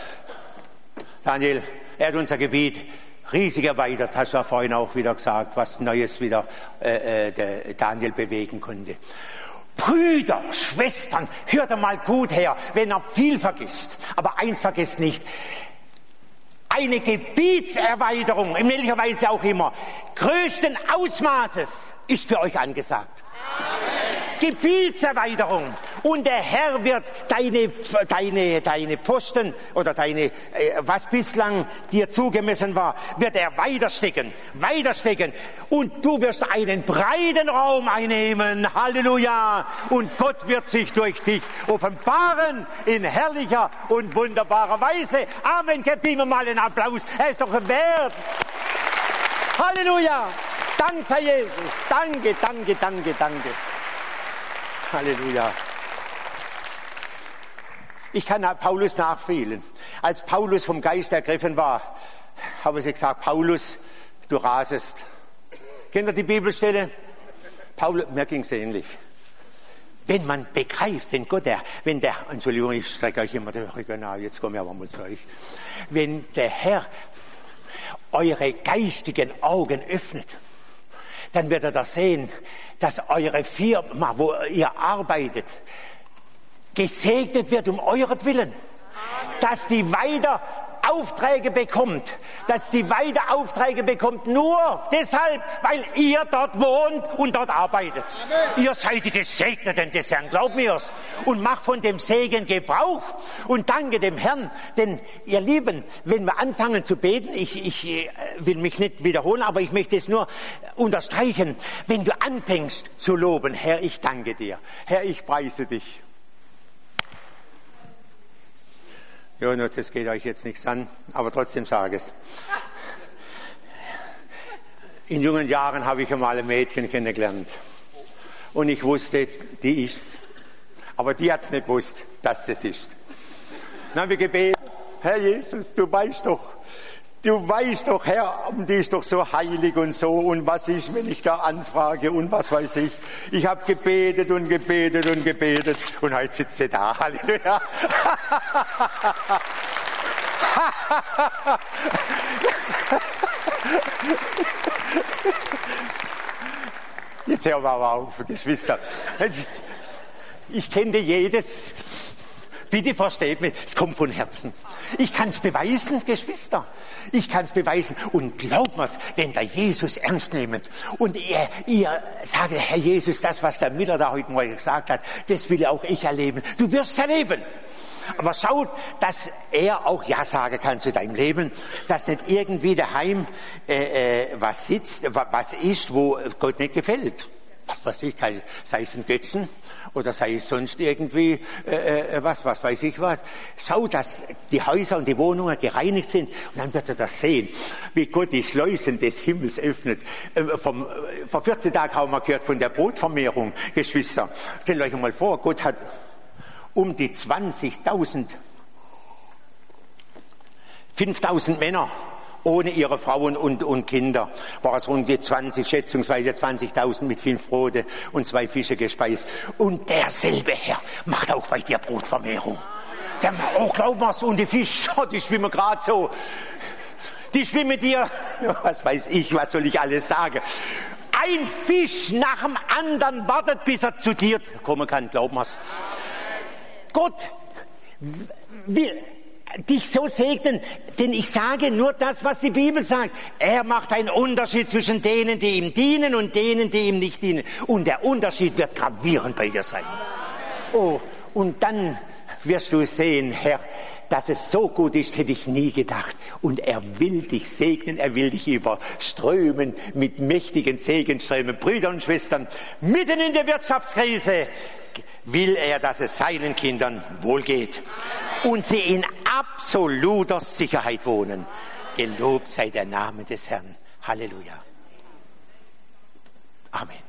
Gebiet riesig erweitert, hast du ja vorhin auch wieder gesagt, was Neues wieder der Daniel bewegen konnte. Brüder, Schwestern, hört einmal gut her, wenn er viel vergisst, aber eins vergesst nicht, eine Gebietserweiterung, in welcher Weise auch immer, größten Ausmaßes ist für euch angesagt. Gebietserweiterung. Und der Herr wird deine Pfosten oder was bislang dir zugemessen war, wird er weiterstecken. Und du wirst einen breiten Raum einnehmen. Halleluja. Und Gott wird sich durch dich offenbaren in herrlicher und wunderbarer Weise. Amen. Gebt ihm mal einen Applaus. Er ist doch wert. Halleluja. Dank sei Jesus. Danke. Halleluja. Ich kann Paulus nachfühlen. Als Paulus vom Geist ergriffen war, habe ich gesagt, Paulus, du rasest. Kennt ihr die Bibelstelle? Mir ging es ähnlich. Wenn man begreift, Entschuldigung, ich strecke euch immer den Rücken nach, jetzt komme ich aber mal zu euch. Wenn der Herr eure geistigen Augen öffnet, dann wird er das sehen, dass eure Firma, wo ihr arbeitet, gesegnet wird um euretwillen. Dass die weiter Aufträge bekommt. Nur deshalb, weil ihr dort wohnt und dort arbeitet. Amen. Ihr seid die Gesegneten des Herrn, glaubt mir's. Und macht von dem Segen Gebrauch und danke dem Herrn. Denn ihr Lieben, wenn wir anfangen zu beten, ich will mich nicht wiederholen, aber ich möchte es nur unterstreichen. Wenn du anfängst zu loben, Herr, ich danke dir. Herr, ich preise dich. Jonas, das geht euch jetzt nichts an, aber trotzdem sage es. In jungen Jahren habe ich einmal ein Mädchen kennengelernt. Und ich wusste, die ist's. Aber die hat's nicht gewusst, dass das ist. Dann haben wir gebetet, Herr Jesus, du weißt doch, Herr, die ist doch so heilig und so. Und was ist, wenn ich da anfrage und was weiß ich. Ich habe gebetet und gebetet und gebetet. Und heute sitzt sie da. Halleluja. Jetzt hören wir aber auf, Geschwister. Ich kenne jedes. Bitte versteht mich, es kommt von Herzen. Ich kann es beweisen, Geschwister. Ich kann es beweisen. Und glaubt mir's, wenn der Jesus ernst nehmt und ihr sagt, Herr Jesus, das, was der Miller da heute Morgen gesagt hat, das will auch ich erleben. Du wirst es erleben. Aber schaut, dass er auch Ja sagen kann zu deinem Leben, dass nicht irgendwie daheim was ist, wo Gott nicht gefällt. Was weiß ich, sei es ein Götzen oder sei es sonst irgendwie was weiß ich was. Schau, dass die Häuser und die Wohnungen gereinigt sind und dann wird er das sehen, wie Gott die Schleusen des Himmels öffnet. Vor 14 Tagen haben wir gehört von der Brotvermehrung, Geschwister. Stellt euch mal vor, Gott hat um die 5.000 Männer ohne ihre Frauen und Kinder, war es rund die 20, schätzungsweise 20.000 mit 5 Brote und 2 Fische gespeist. Und derselbe Herr macht auch bei dir Brotvermehrung. Der auch, glaub mir's, und die Fische, die schwimmen gerade so. Die schwimmen dir, was weiß ich, was soll ich alles sagen. Ein Fisch nach dem anderen wartet, bis er zu dir kommen kann, glaub mir's. Gott will dich so segnen, denn ich sage nur das, was die Bibel sagt. Er macht einen Unterschied zwischen denen, die ihm dienen und denen, die ihm nicht dienen. Und der Unterschied wird gravierend bei dir sein. Oh, und dann wirst du sehen, Herr, dass es so gut ist, hätte ich nie gedacht. Und er will dich segnen, er will dich überströmen mit mächtigen Segenströmen. Brüder und Schwestern, mitten in der Wirtschaftskrise will er, dass es seinen Kindern wohlgeht und sie in absoluter Sicherheit wohnen. Gelobt sei der Name des Herrn. Halleluja. Amen.